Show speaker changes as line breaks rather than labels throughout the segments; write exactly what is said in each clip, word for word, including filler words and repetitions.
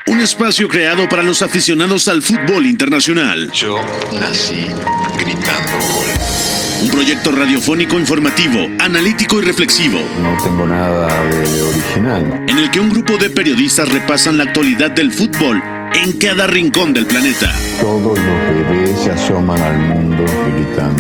Un espacio creado para los aficionados al fútbol internacional.
Yo nací gritando gol.
Un proyecto radiofónico informativo, analítico y reflexivo.
No tengo nada de original.
En el que un grupo de periodistas repasan la actualidad del fútbol en cada rincón del planeta.
Todos los bebés se asoman al mundo gritando.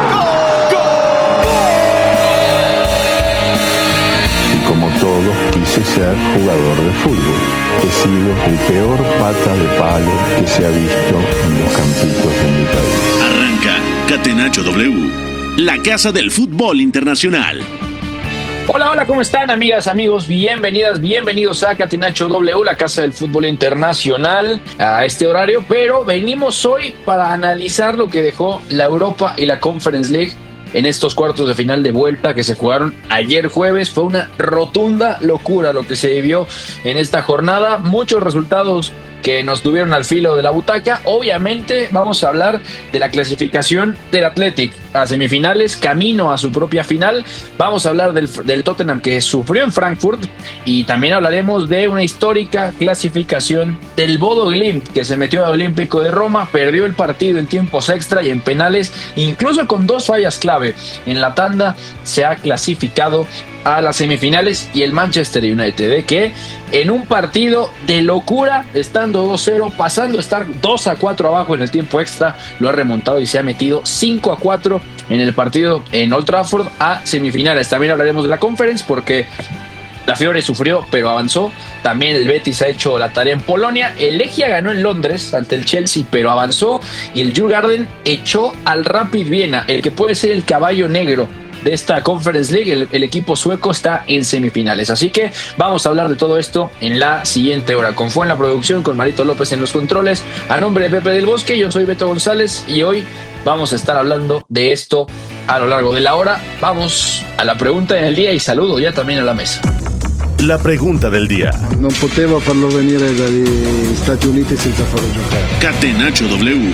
Y como todos, quise ser jugador de fútbol. He sido el peor pata de palo que se ha visto en los campitos de mi país.
Arranca Catenacho W, la casa del fútbol internacional.
Hola, hola, ¿cómo están, amigas, amigos? Bienvenidas, bienvenidos a Catenacho W, la casa del fútbol internacional, a este horario, pero venimos hoy para analizar lo que dejó la Europa y la Conference League en estos cuartos de final de vuelta que se jugaron ayer jueves. Fue una rotunda locura lo que se vivió en esta jornada, muchos resultados que nos tuvieron al filo de la butaca. Obviamente vamos a hablar de la clasificación del Athletic a semifinales, camino a su propia final. Vamos a hablar del, del Tottenham que sufrió en Frankfurt, y también hablaremos de una histórica clasificación del Bodo Glimt, que se metió al Olímpico de Roma, perdió el partido en tiempos extra y en penales, incluso con dos fallas clave en la tanda, se ha clasificado a las semifinales. Y el Manchester United, que en un partido de locura, estando dos cero, pasando a estar dos a cuatro abajo en el tiempo extra, lo ha remontado y se ha metido cinco a cuatro en el partido en Old Trafford a semifinales. También hablaremos de la Conference porque la Fiore sufrió pero avanzó. También el Betis ha hecho la tarea en Polonia. El Legia ganó en Londres ante el Chelsea pero avanzó, y el Djurgården echó al Rapid Viena, el que puede ser el caballo negro de esta Conference League. El, el equipo sueco está en semifinales, así que vamos a hablar de todo esto en la siguiente hora, con Fue en la producción, con Marito López en los controles. A nombre de Pepe del Bosque, yo soy Beto González y hoy vamos a estar hablando de esto a lo largo de la hora. Vamos a la pregunta del día y saludo ya también a la mesa.
La pregunta del día.
Non potevo farlo venire dagli Stati Uniti senza farlo giocare.
Catenacho W.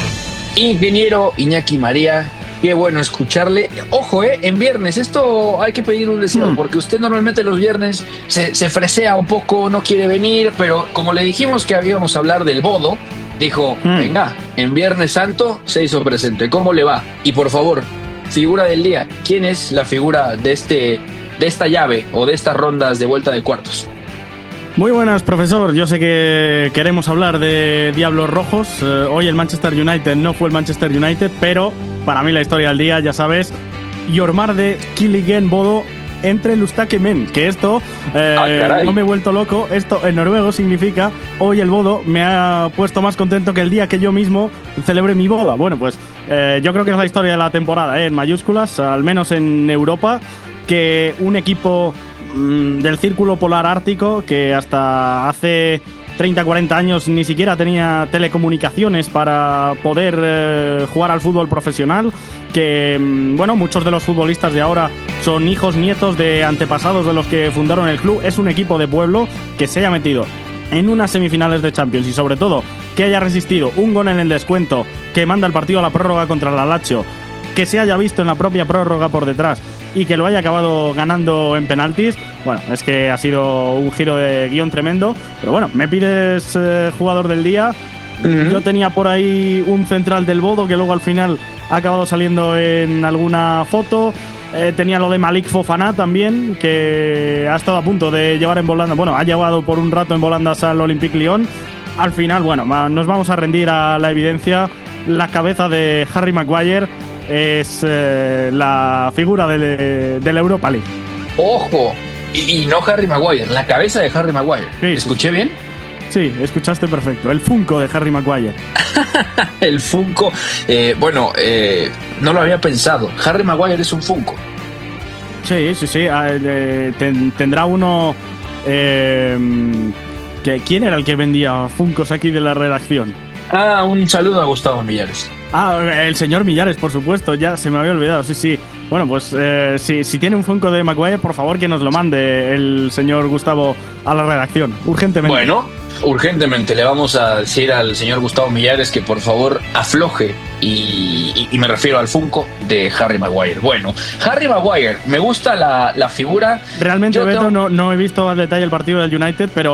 Ingeniero Iñaki María, qué bueno escucharle. Ojo, eh, en viernes, esto hay que pedir un deseo, mm. porque usted normalmente los viernes se, se fresea un poco, no quiere venir, pero como le dijimos que habíamos a hablar del Bodo, dijo, mm. venga, en Viernes Santo se hizo presente. ¿Cómo le va? Y por favor, figura del día, ¿quién es la figura de este, de esta llave o de estas rondas de vuelta de cuartos?
Muy buenas, profesor. Yo sé que queremos hablar de Diablos Rojos. Eh, hoy el Manchester United no fue el Manchester United, pero para mí la historia del día, ya sabes, Jormar de Killigen Bodo entre Lustakemen, que esto, eh, ah, no me he vuelto loco, esto en noruego significa hoy el Bodo me ha puesto más contento que el día que yo mismo celebre mi boda. Bueno, pues eh, yo creo que es la historia de la temporada, eh, en mayúsculas, al menos en Europa, que un equipo del Círculo Polar Ártico, que hasta hace treinta, cuarenta años ni siquiera tenía telecomunicaciones para poder eh, jugar al fútbol profesional, que, bueno, muchos de los futbolistas de ahora son hijos, nietos de antepasados de los que fundaron el club. Es un equipo de pueblo que se haya metido en unas semifinales de Champions y sobre todo que haya resistido un gol en el descuento que manda el partido a la prórroga contra la Lazio, que se haya visto en la propia prórroga por detrás y que lo haya acabado ganando en penaltis. Bueno, es que ha sido un giro de guión tremendo. Pero bueno, me pides eh, jugador del día. Uh-huh. Yo tenía por ahí un central del Bodo que luego al final ha acabado saliendo en alguna foto. Eh, tenía lo de Malik Fofana también, que ha estado a punto de llevar en volandas. Bueno, ha llevado por un rato en volandas al Olympique Lyon. Al final, bueno, nos vamos a rendir a la evidencia. La cabeza de Harry Maguire es eh, la figura de, de la Europa League.
¡Ojo! Y, y no Harry Maguire, la cabeza de Harry Maguire. Sí, ¿escuché
sí.
bien?
Sí, escuchaste perfecto. El Funko de Harry Maguire.
El Funko. Eh, bueno, eh, no lo había pensado. Harry Maguire es un Funko.
Sí, sí, sí. Eh, ten, tendrá uno... Eh, que, ¿Quién era el que vendía Funkos aquí de la redacción?
Ah, un saludo a Gustavo Millares.
Ah, el señor Millares, por supuesto, ya se me había olvidado, sí, sí. Bueno, pues eh, si, si tiene un Funko de Maguire, por favor que nos lo mande el señor Gustavo a la redacción, urgentemente.
Bueno, urgentemente le vamos a decir al señor Gustavo Millares que por favor afloje, y, y, y me refiero al Funko de Harry Maguire. Bueno, Harry Maguire, me gusta la, la figura.
Realmente,
Yo
Beto,
tengo...
no, no he visto al detalle el partido del United, pero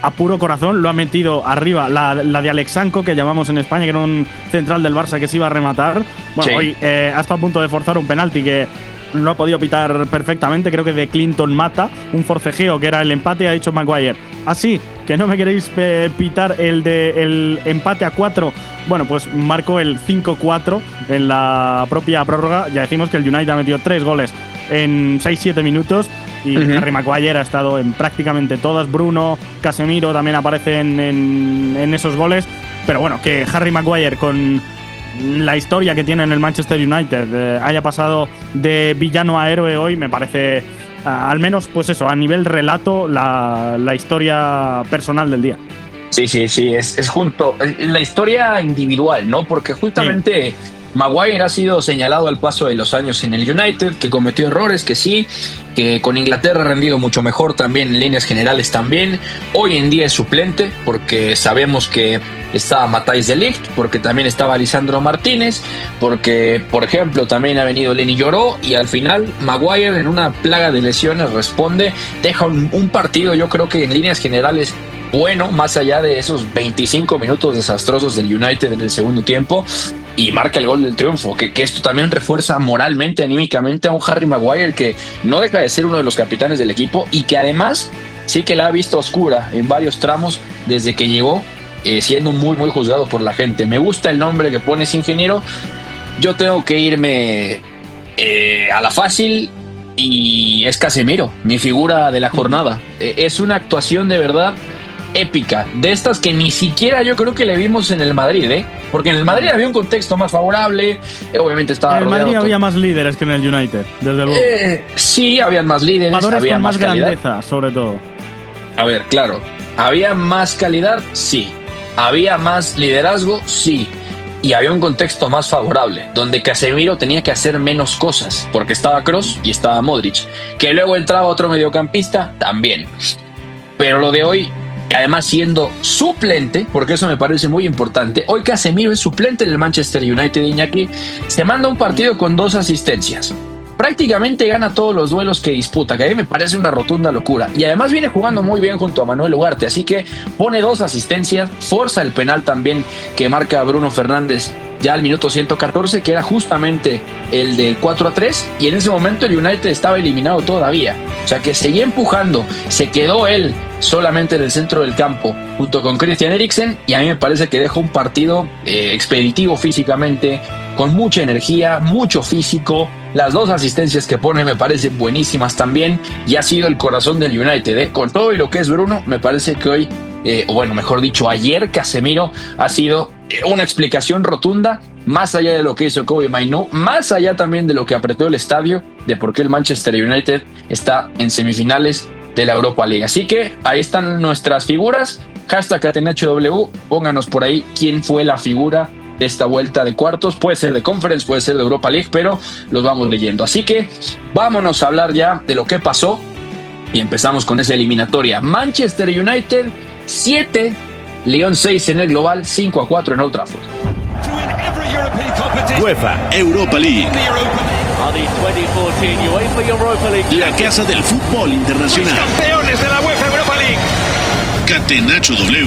a puro corazón lo ha metido arriba. La, la de Alexanco, que llamamos en España, que era un central del Barça que se iba a rematar. Bueno,
Sí.
hoy eh, ha estado a punto de forzar un penalti que no ha podido pitar perfectamente, creo que de Clinton Mata, un forcejeo que era el empate, ha dicho Maguire. Así que no me queréis eh, pitar el de el empate a cuatro. Bueno, pues marcó el cinco cuatro en la propia prórroga. Ya decimos que el United ha metido tres goles en seis siete minutos y
Uh-huh.
Harry Maguire ha estado en prácticamente todas. Bruno, Casemiro también aparecen en, en esos goles. Pero bueno, que Harry Maguire, con la historia que tiene en el Manchester United, eh, haya pasado de villano a héroe hoy, me parece, ah, al menos, pues eso, a nivel relato, la, la historia personal del día.
Sí, sí, sí, es, es junto, es la historia individual, ¿no? Porque justamente Maguire ha sido señalado al paso de los años en el United, que cometió errores, que sí, que con Inglaterra ha rendido mucho mejor también, en líneas generales también. Hoy en día es suplente, porque sabemos que estaba Matthijs de Ligt, porque también estaba Lisandro Martínez, porque, por ejemplo, también ha venido Lenny Lloró, y al final Maguire, en una plaga de lesiones, responde, deja un, un partido, yo creo que en líneas generales, bueno, más allá de esos veinticinco minutos desastrosos del United en el segundo tiempo, y marca el gol del triunfo, que, que esto también refuerza moralmente, anímicamente a un Harry Maguire que no deja de ser uno de los capitanes del equipo y que además sí que la ha visto oscura en varios tramos desde que llegó, eh, siendo muy muy juzgado por la gente. Me gusta el nombre que pones, ingeniero. Yo tengo que irme eh, a la fácil, y es Casemiro, mi figura de la jornada. Eh, es una actuación de verdad épica, de estas que ni siquiera yo creo que le vimos en el Madrid, ¿eh? Porque en el Madrid había un contexto más favorable, eh, obviamente estaba
En el
rodeado
Madrid
con-
había más líderes que en el United, desde luego.
Eh, sí, habían más líderes,
Jugadores
había
con
más
más
calidad.
grandeza, sobre todo.
A ver, claro, había más calidad, sí. Había más liderazgo, sí. Y había un contexto más favorable, donde Casemiro tenía que hacer menos cosas, porque estaba Kroos y estaba Modric. Que luego entraba otro mediocampista, también. Pero lo de hoy, además siendo suplente, porque eso me parece muy importante, hoy Casemiro es suplente del Manchester United, Iñaki, se manda un partido con dos asistencias. Prácticamente gana todos los duelos que disputa, que a mí me parece una rotunda locura. Y además viene jugando muy bien junto a Manuel Ugarte, así que pone dos asistencias, forza el penal también que marca Bruno Fernández ya al minuto ciento catorce, que era justamente el del cuatro a tres, y en ese momento el United estaba eliminado todavía. O sea que seguía empujando, se quedó él solamente en el centro del campo junto con Christian Eriksen, y a mí me parece que deja un partido eh, expeditivo físicamente, con mucha energía, mucho físico. Las dos asistencias que pone me parecen buenísimas también, y ha sido el corazón del United, ¿eh? Con todo y lo que es Bruno, me parece que hoy, eh, o bueno, mejor dicho, ayer Casemiro ha sido una explicación rotunda, más allá de lo que hizo Kobe Mainoo, más allá también de lo que apretó el estadio, de por qué el Manchester United está en semifinales de la Europa League. Así que ahí están nuestras figuras. Hashtag CatenachoW, pónganos por ahí quién fue la figura de esta vuelta de cuartos. Puede ser de Conference, puede ser de Europa League, pero los vamos leyendo. Así que vámonos a hablar ya de lo que pasó, y empezamos con esa eliminatoria. Manchester United siete, Lyon seis en el global, cinco a cuatro en Old Trafford.
UEFA Europa League, la casa del fútbol internacional.
Campeones de la UEFA Europa League.
Catenacho W.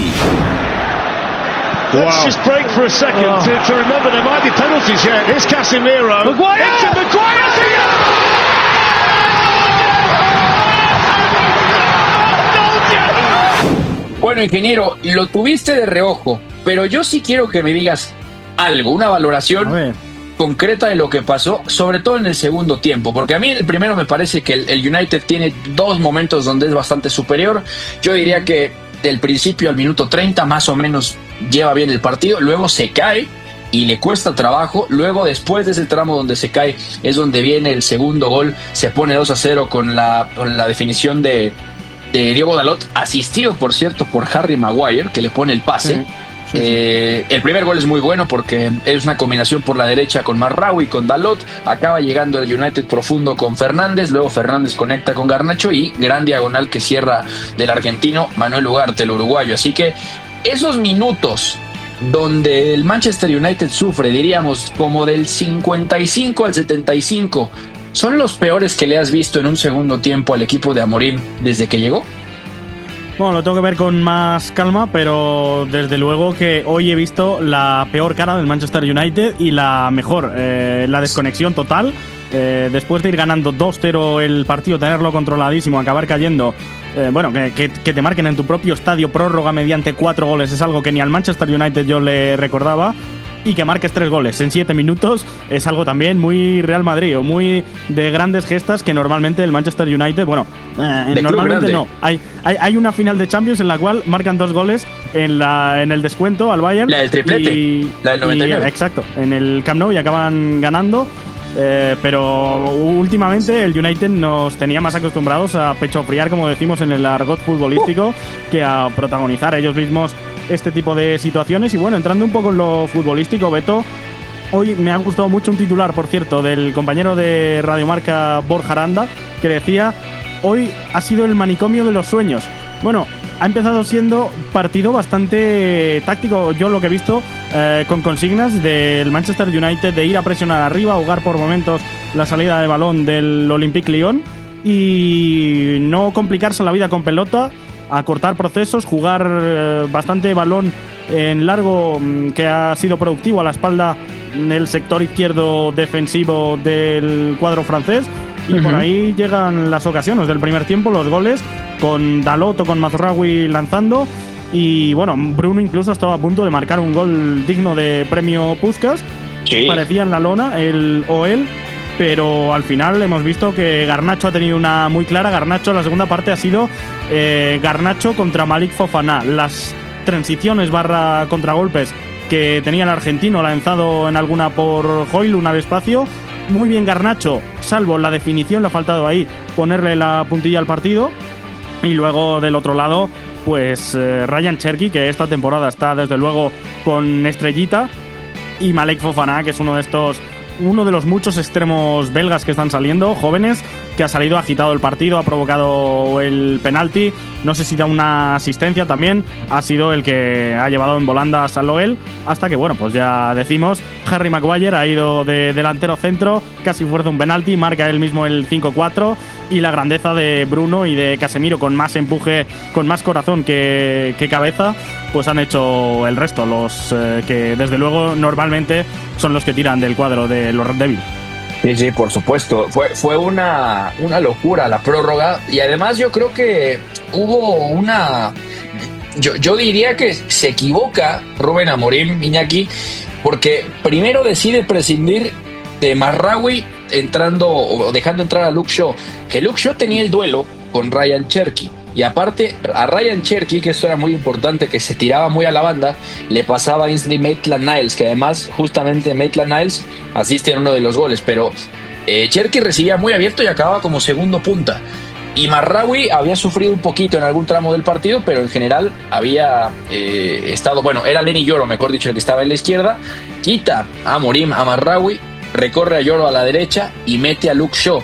Let's just break for a second to, to remember there might be penalties here. Here's Casemiro. Maguire! Into Maguire!
Bueno, ingeniero, lo tuviste de reojo, pero yo sí quiero que me digas algo, una
A
valoración
ver.
concreta de lo que pasó, sobre todo en el segundo tiempo, porque a mí el primero me parece que el, el United tiene dos momentos donde es bastante superior. Yo diría que del principio al minuto treinta más o menos lleva bien el partido, luego se cae y le cuesta trabajo, luego después de ese tramo donde se cae es donde viene el segundo gol, se pone dos a cero con la, con la definición de, de Diogo Dalot, asistido por cierto por Harry Maguire, que le pone el pase.
Sí. Sí, sí.
Eh, el primer gol es muy bueno porque es una combinación por la derecha con Marraoui, con Dalot, acaba llegando el United profundo con Fernández, luego Fernández conecta con Garnacho y gran diagonal que cierra del argentino Manuel Ugarte, el uruguayo. Así que esos minutos donde el Manchester United sufre, diríamos como del cincuenta y cinco al setenta y cinco, ¿son los peores que le has visto en un segundo tiempo al equipo de Amorim desde que llegó?
Bueno, lo tengo que ver con más calma, pero desde luego que hoy he visto la peor cara del Manchester United y la mejor, eh, la desconexión total. Eh, después de ir ganando dos cero el partido, tenerlo controladísimo, acabar cayendo, eh, bueno, que, que, que te marquen en tu propio estadio prórroga mediante cuatro goles es algo que ni al Manchester United yo le recordaba. Y que marques tres goles en siete minutos es algo también muy Real Madrid o muy de grandes gestas que normalmente el Manchester United, bueno, eh, normalmente no. Hay, hay hay una final de Champions en la cual marcan dos goles en la en el descuento al Bayern.
La del triplete,
y,
la del noventa y nueve.
Y, exacto, en el Camp Nou y acaban ganando. Eh, pero últimamente el United nos tenía más acostumbrados a pechofriar, como decimos en el argot futbolístico, uh. que a protagonizar ellos mismos este tipo de situaciones. Y bueno, entrando un poco en lo futbolístico, Beto, hoy me ha gustado mucho un titular, por cierto, del compañero de Radiomarca Borja Aranda, que decía: hoy ha sido el manicomio de los sueños. Bueno, ha empezado siendo partido bastante táctico, yo lo que he visto, eh, con consignas del Manchester United de ir a presionar arriba, ahogar por momentos la salida de balón del Olympique Lyon y no complicarse la vida con pelota, acortar procesos, jugar eh, bastante balón en largo, que ha sido productivo a la espalda del sector izquierdo defensivo del cuadro francés. Y uh-huh. por ahí llegan las ocasiones del primer tiempo, los goles, con Dalot o con Mazraoui lanzando. Y bueno, Bruno incluso estaba a punto de marcar un gol digno de premio Puskás. Sí. Parecía en la lona, él o él. Pero al final hemos visto que Garnacho ha tenido una muy clara. Garnacho, la segunda parte ha sido eh, Garnacho contra Malik Fofana. Las transiciones barra contragolpes que tenía el argentino, lanzado en alguna por Hoyle, una despacio. Muy bien Garnacho, salvo la definición, le ha faltado ahí ponerle la puntilla al partido. Y luego del otro lado, pues eh, Ryan Cherki, que esta temporada está desde luego con estrellita. Y Malik Fofana, que es uno de estos... uno de los muchos extremos belgas que están saliendo, jóvenes, que ha salido agitado el partido, ha provocado el penalti, no sé si da una asistencia también, ha sido el que ha llevado en volanda a Saloel, hasta que, bueno, pues ya decimos, Harry Maguire ha ido de delantero centro, casi fuerza un penalti, marca él mismo el cinco cuatro, y la grandeza de Bruno y de Casemiro, con más empuje, con más corazón que, que cabeza, pues han hecho el resto, los eh, que desde luego normalmente son los que tiran del cuadro de los Red Devils.
Sí, sí, por supuesto. Fue, fue una, una locura la prórroga, y además yo creo que hubo una... Yo, yo diría que se equivoca Rubén Amorim, Iñaki, porque primero decide prescindir de Mazraoui entrando o dejando entrar a Luke Shaw, que Luke Shaw tenía el duelo con Ryan Cherki. Y aparte, a Ryan Cherki, que esto era muy importante, que se tiraba muy a la banda, le pasaba a Ainsley Maitland-Niles, que además justamente Maitland-Niles asiste en uno de los goles, pero eh, Cherki recibía muy abierto y acababa como segundo punta. Y Mazraoui había sufrido un poquito en algún tramo del partido, pero en general había eh, estado, bueno, era Lenny Yoro, mejor dicho, el que estaba en la izquierda, quita a Amorim a Mazraoui, recorre a Yoro a la derecha y mete a Luke Shaw.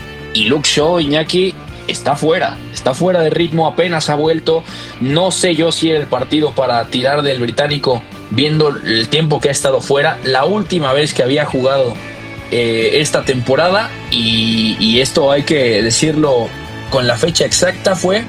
Y Luke Shaw, Iñaki, está fuera, está fuera de ritmo, apenas ha vuelto. No sé yo si era el partido para tirar del británico, viendo el tiempo que ha estado fuera, la última vez que había jugado eh, esta temporada, y, y esto hay que decirlo con la fecha exacta, fue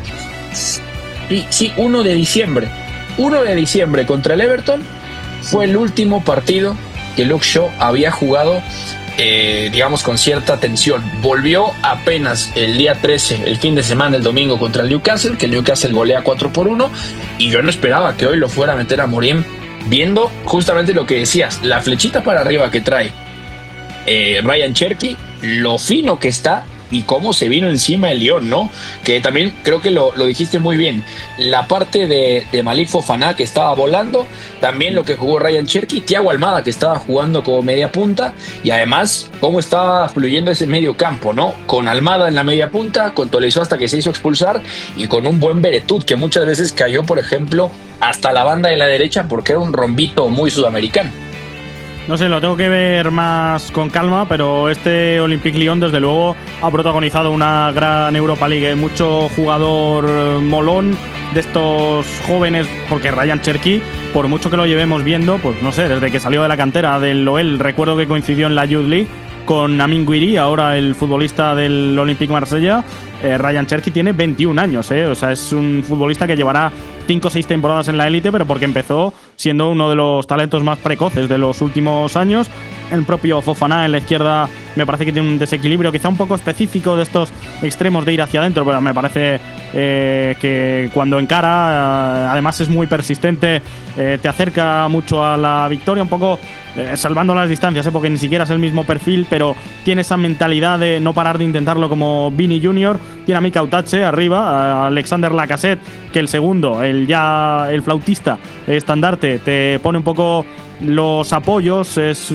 sí, sí, uno de diciembre. uno de diciembre contra el Everton fue el último partido que Luke Shaw había jugado, Eh, digamos, con cierta tensión. Volvió apenas el día trece, el fin de semana, el domingo, contra el Newcastle, que el Newcastle golea cuatro por uno, y yo no esperaba que hoy lo fuera a meter a Amorim, viendo justamente lo que decías, la flechita para arriba que trae eh, Ryan Cherki, lo fino que está y cómo se vino encima el Lyon, ¿no? Que también creo que lo, lo dijiste muy bien. La parte de, de Malik Fofana, que estaba volando, también lo que jugó Ryan Cherki, Thiago Almada, que estaba jugando como media punta, y además cómo estaba fluyendo ese medio campo, ¿no? Con Almada en la media punta, con Tolisso hasta que se hizo expulsar, y con un buen Veretout, que muchas veces cayó, por ejemplo, hasta la banda de la derecha, porque era un rombito muy sudamericano.
No sé, lo tengo que ver más con calma, pero este Olympique Lyon desde luego ha protagonizado una gran Europa League. Mucho jugador molón de estos jóvenes, porque Ryan Cherki, por mucho que lo llevemos viendo, pues no sé, desde que salió de la cantera del Loel, recuerdo que coincidió en la Youth League, con Amin Gouiri, ahora el futbolista del Olympique Marsella. Eh, Ryan Cherki tiene veintiún años, ¿eh? O sea, es un futbolista que llevará cinco o seis temporadas en la élite, pero porque empezó siendo uno de los talentos más precoces de los últimos años. El propio Fofana en la izquierda me parece que tiene un desequilibrio quizá un poco específico de estos extremos de ir hacia adentro, pero me parece eh, que cuando encara, eh, además es muy persistente, eh, te acerca mucho a la victoria, un poco eh, salvando las distancias, ¿eh? Porque ni siquiera es el mismo perfil, pero tiene esa mentalidad de no parar de intentarlo como Vini junior Tiene a Mika Otache arriba, a Alexander Lacazette, que el segundo, el ya el flautista estandarte, te pone un poco los apoyos, es uh,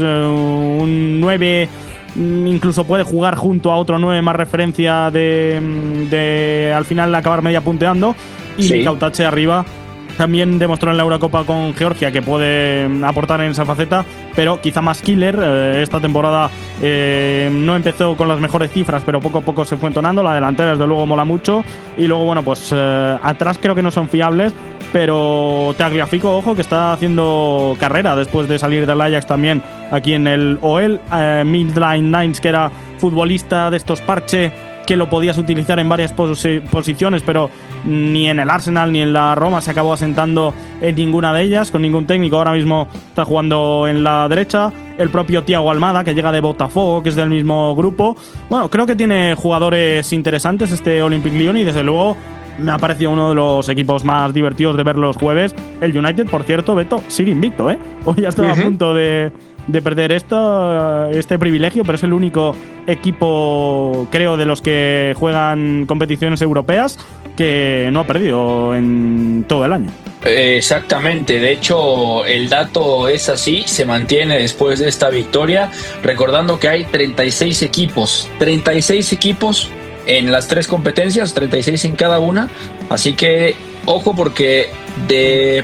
un nueve, incluso puede jugar junto a otro nueve más referencia de, de al final acabar media punteando. Y sí. Mika Otache arriba también demostró en la Eurocopa con Georgia que puede aportar en esa faceta, pero quizá más killer. Eh, esta temporada eh, no empezó con las mejores cifras, pero poco a poco se fue entonando. La delantera desde luego mola mucho. Y luego, bueno, pues eh, atrás creo que no son fiables, pero Tagliafico, ojo, que está haciendo carrera después de salir del Ajax también aquí en el O L. Eh, Midline Nines, que era futbolista de estos parche, que lo podías utilizar en varias posi- posiciones, pero ni en el Arsenal ni en la Roma se acabó asentando en ninguna de ellas, con ningún técnico. Ahora mismo está jugando en la derecha. El propio Thiago Almada, que llega de Botafogo, que es del mismo grupo. Bueno, creo que tiene jugadores interesantes este Olympique Lyon, y desde luego me ha parecido uno de los equipos más divertidos de ver los jueves. El United, por cierto, Beto, sigue invicto, ¿eh? Hoy ya estaba uh-huh. a punto de, de perder esto, este privilegio, pero es el único equipo, creo, de los que juegan competiciones europeas que no ha perdido en todo el año.
Exactamente, de hecho el dato es así, se mantiene después de esta victoria, recordando que hay treinta y seis equipos, treinta y seis equipos en las tres competencias, treinta y seis en cada una, así que ojo, porque de,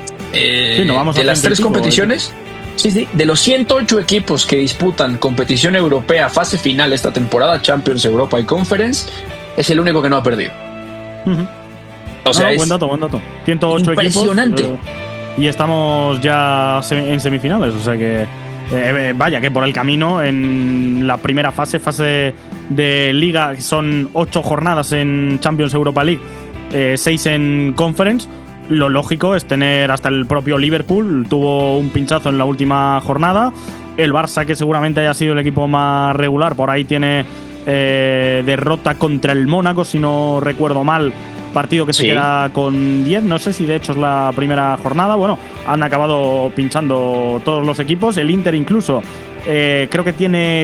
eh, sí, no vamos de las tres equipo, competiciones, ¿eh? sí, sí, de los ciento ocho equipos que disputan competición europea fase final esta temporada, Champions, Europa y Conference, es el único que no ha perdido.
Uh-huh. O sea, no, no, buen dato, buen dato. ciento ocho
impresionante.
Equipos, eh, y estamos ya en semifinales, o sea que eh, vaya que por el camino en la primera fase, fase de Liga, son ocho jornadas en Champions Europa League, eh, seis en Conference. Lo lógico es tener hasta el propio Liverpool, tuvo un pinchazo en la última jornada. El Barça, que seguramente haya sido el equipo más regular, por ahí tiene eh, derrota contra el Mónaco, si no recuerdo mal. Partido que se sí. queda con diez, no sé si de hecho es la primera jornada. Bueno, han acabado pinchando todos los equipos. El Inter incluso eh, creo que tiene,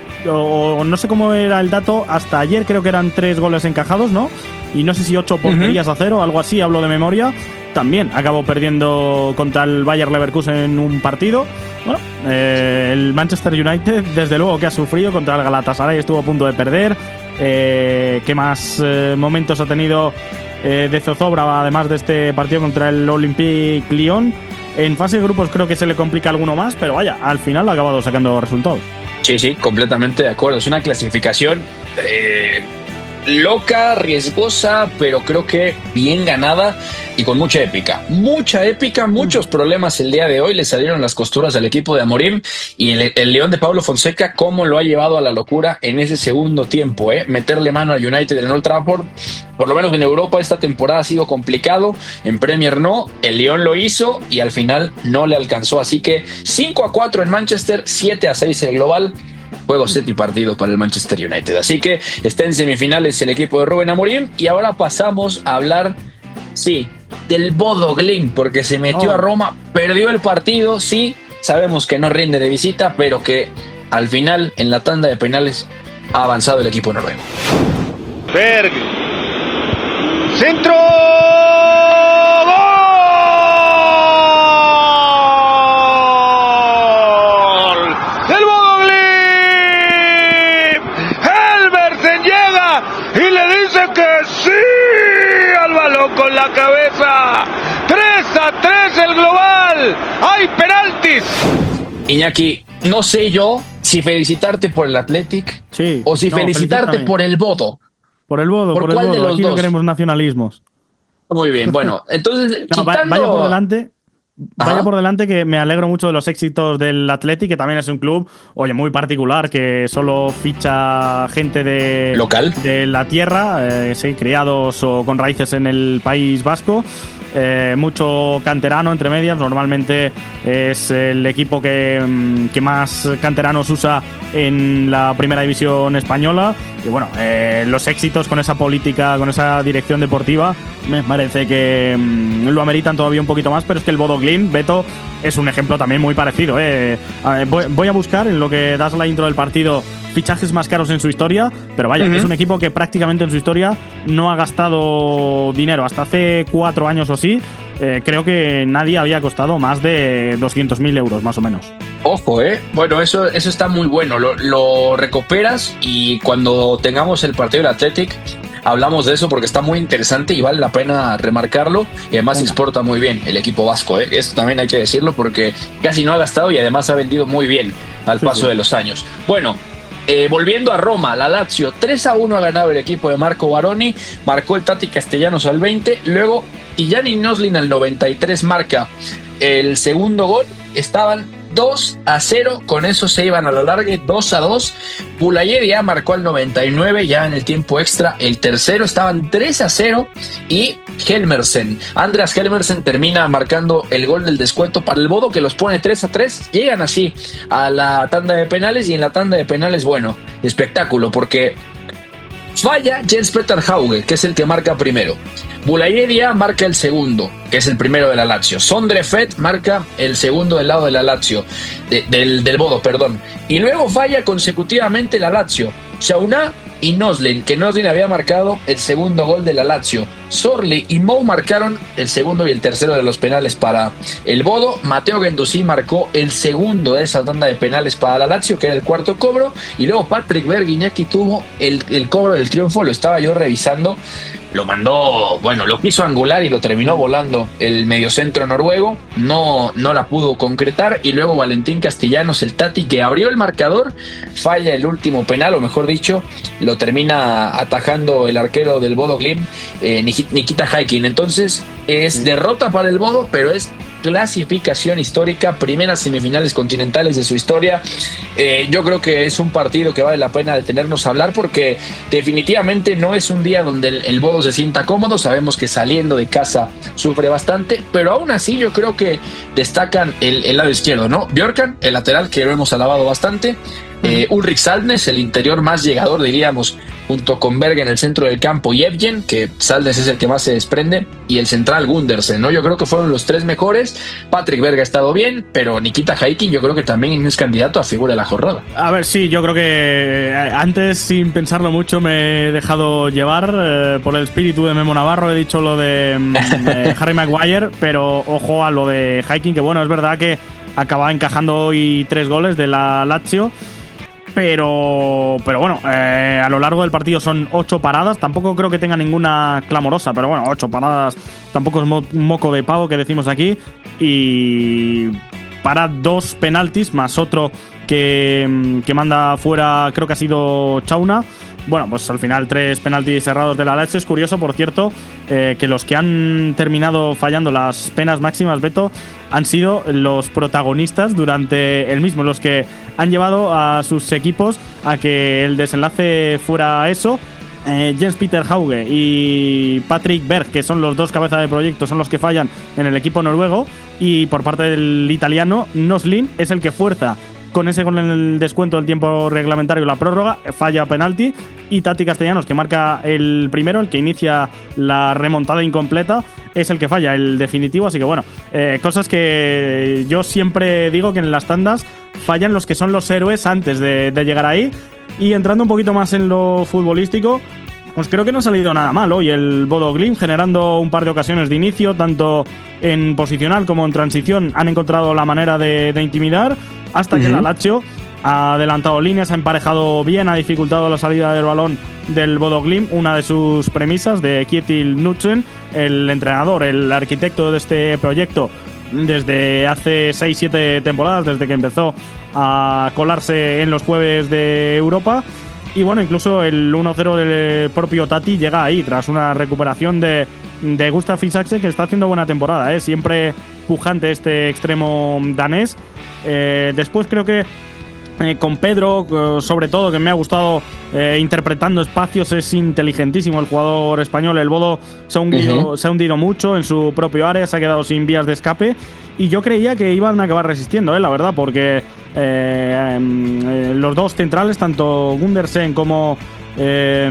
o no sé cómo era el dato, hasta ayer creo que eran tres goles encajados, ¿no? Y no sé si ocho porterías uh-huh. a cero, algo así, hablo de memoria. También acabó perdiendo contra el Bayer Leverkusen en un partido. Bueno, eh, el Manchester United desde luego que ha sufrido contra el Galatasaray, estuvo a punto de perder. Eh, ¿Qué más eh, momentos ha tenido eh, de zozobra además de este partido contra el Olympique Lyon? En fase de grupos creo que se le complica alguno más, pero vaya, al final ha acabado sacando resultados.
Sí, sí, completamente de acuerdo. Es una clasificación eh, loca, riesgosa, pero creo que bien ganada y con mucha épica. Mucha épica, muchos problemas el día de hoy. Le salieron las costuras al equipo de Amorim, y el, el León de Pablo Fonseca, cómo lo ha llevado a la locura en ese segundo tiempo, ¿eh? Meterle mano a United en Old Trafford, por lo menos en Europa esta temporada ha sido complicado, en Premier no, el León lo hizo y al final no le alcanzó, así que cinco a cuatro en Manchester, siete a seis en el global. Juego set y partido para el Manchester United. Así que está en semifinales el equipo de Rubén Amorim. Y ahora pasamos a hablar, sí, del Bodo Glimt, porque se metió oh. a Roma, perdió el partido, sí, sabemos que no rinde de visita, pero que al final, en la tanda de penales, ha avanzado el equipo noruego.
Berg. Centro. Con la cabeza, tres a tres el global, hay penaltis.
Iñaki, no sé yo si felicitarte por el Athletic sí, o si no, felicitarte por el Bodo.
Por el Bodo, por, por el Bodo, aquí dos? No queremos nacionalismos.
Muy bien, bueno, entonces
no, quitando... Vaya por delante, Vaya
Ajá.
por delante que me alegro mucho de los éxitos del Athletic, que también es un club, oye, muy particular, que solo ficha gente de,
Local.
de la tierra, eh, sí, criados o con raíces en el País Vasco. Eh, mucho canterano entre medias, normalmente es el equipo que, que más canteranos usa en la primera división española. Y bueno, eh, los éxitos con esa política, con esa dirección deportiva, me parece que mm, lo ameritan todavía un poquito más, pero es que el Bodo Glimt, Beto, es un ejemplo también muy parecido. Eh. A ver, voy, voy a buscar en lo que das la intro del partido fichajes más caros en su historia, pero vaya, uh-huh. es un equipo que prácticamente en su historia no ha gastado dinero. Hasta hace cuatro años o sí, eh, creo que nadie había costado más de doscientos mil euros, más o menos.
Ojo, ¿eh? Bueno, eso, eso está muy bueno. Lo, lo recuperas y cuando tengamos el partido del Athletic hablamos de eso porque está muy interesante y vale la pena remarcarlo. Y además se exporta muy bien el equipo vasco, ¿eh? Esto también hay que decirlo porque casi no ha gastado y además ha vendido muy bien al paso sí, sí. de los años. Bueno, Eh, volviendo a Roma, la Lazio tres a uno ha ganado el equipo de Marco Baroni, marcó el Tati Castellanos al veinte, luego Tijani Noslin al noventa y tres marca el segundo gol, estaban dos a cero, con eso se iban a la larga, dos a dos. Boulaye ya marcó al noventa y nueve, ya en el tiempo extra el tercero, estaban tres a cero y Helmersen, Andreas Helmersen termina marcando el gol del descuento para el Bodo, que los pone tres a tres, llegan así a la tanda de penales y en la tanda de penales, bueno, espectáculo porque falla Jens Peter Hauge, que es el que marca primero. Boulaye Dia marca el segundo, que es el primero de la Lazio. Sondre Fett marca el segundo del lado de la Lazio, de, del, del Bodo, perdón. Y luego falla consecutivamente la Lazio. Shauna y Noslin, que Noslin había marcado el segundo gol de la Lazio. Sorli y Mou marcaron el segundo y el tercero de los penales para el Bodo. Matteo Guendouzi marcó el segundo de esa tanda de penales para la Lazio, que era el cuarto cobro. Y luego Patrick Berg Iñaki tuvo el, el cobro del triunfo, lo estaba yo revisando. Lo mandó, bueno, lo quiso angular y lo terminó volando el mediocentro noruego. No, no la pudo concretar. Y luego Valentín Castellanos, el Tati, que abrió el marcador, falla el último penal, o mejor dicho, lo termina atajando el arquero del Bodo Glimt, eh, Nikita Haikin. Entonces es derrota para el Bodo, pero es clasificación histórica, primeras semifinales continentales de su historia. Eh, yo creo que es un partido que vale la pena detenernos a hablar porque definitivamente no es un día donde el, el Bodo se sienta cómodo. Sabemos que saliendo de casa sufre bastante, pero aún así yo creo que destacan el, el lado izquierdo, ¿no? Björkan, el lateral, que lo hemos alabado bastante. Eh, Ulrich Salnes, el interior más llegador, diríamos, junto con Berg en el centro del campo y Evgen, que Salnes es el que más se desprende, y el central Gundersen, ¿no? Yo creo que fueron los tres mejores. Patrick Berg ha estado bien, pero Nikita Haikin yo creo que también es candidato a figura de la jornada.
A ver, sí, yo creo que antes, sin pensarlo mucho, me he dejado llevar eh, por el espíritu de Memo Navarro. He dicho lo de, de Harry Maguire, pero ojo a lo de Haikin, que bueno, es verdad que acaba encajando hoy tres goles de la Lazio. Pero, pero bueno, eh, a lo largo del partido son ocho paradas. Tampoco creo que tenga ninguna clamorosa, pero bueno, ocho paradas tampoco es mo- un moco de pavo que decimos aquí. Y para dos penaltis, más otro que, que manda fuera, creo que ha sido Chauna. Bueno, pues al final tres penaltis cerrados de la Lazio. Es curioso, por cierto, eh, que los que han terminado fallando las penas máximas, Beto, han sido los protagonistas durante el mismo, los que han llevado a sus equipos a que el desenlace fuera eso. Eh, Jens Peter Hauge y Patrick Berg, que son los dos cabezas de proyecto, son los que fallan en el equipo noruego. Y por parte del italiano, Noslin es el que fuerza con ese con el descuento del tiempo reglamentario, la prórroga, falla penalti, y Tati Castellanos, que marca el primero, el que inicia la remontada incompleta, es el que falla el definitivo. Así que bueno, eh, cosas que yo siempre digo que en las tandas fallan los que son los héroes antes de, de llegar ahí. Y entrando un poquito más en lo futbolístico, pues creo que no ha salido nada mal hoy el Bodo Glimt, generando un par de ocasiones de inicio, tanto en posicional como en transición. Han encontrado la manera de, de intimidar, hasta uh-huh. que la Lazio ha adelantado líneas, ha emparejado bien, ha dificultado la salida del balón del Bodo Glimt, una de sus premisas de Kjetil Knutsen, el entrenador, el arquitecto de este proyecto desde hace seis siete temporadas, desde que empezó a colarse en los jueves de Europa. Y bueno, incluso el uno cero del propio Tati llega ahí, tras una recuperación de, de Gustav Isaksen, que está haciendo buena temporada, ¿eh? Siempre pujante este extremo danés. Eh, después creo que Eh, con Pedro, eh, sobre todo, que me ha gustado eh, interpretando espacios, es inteligentísimo el jugador español. El Bodo se ha, hundido, uh-huh. se ha hundido mucho en su propio área, se ha quedado sin vías de escape y yo creía que iban a acabar resistiendo, eh, la verdad, porque eh, eh, los dos centrales, tanto Gundersen como Eh,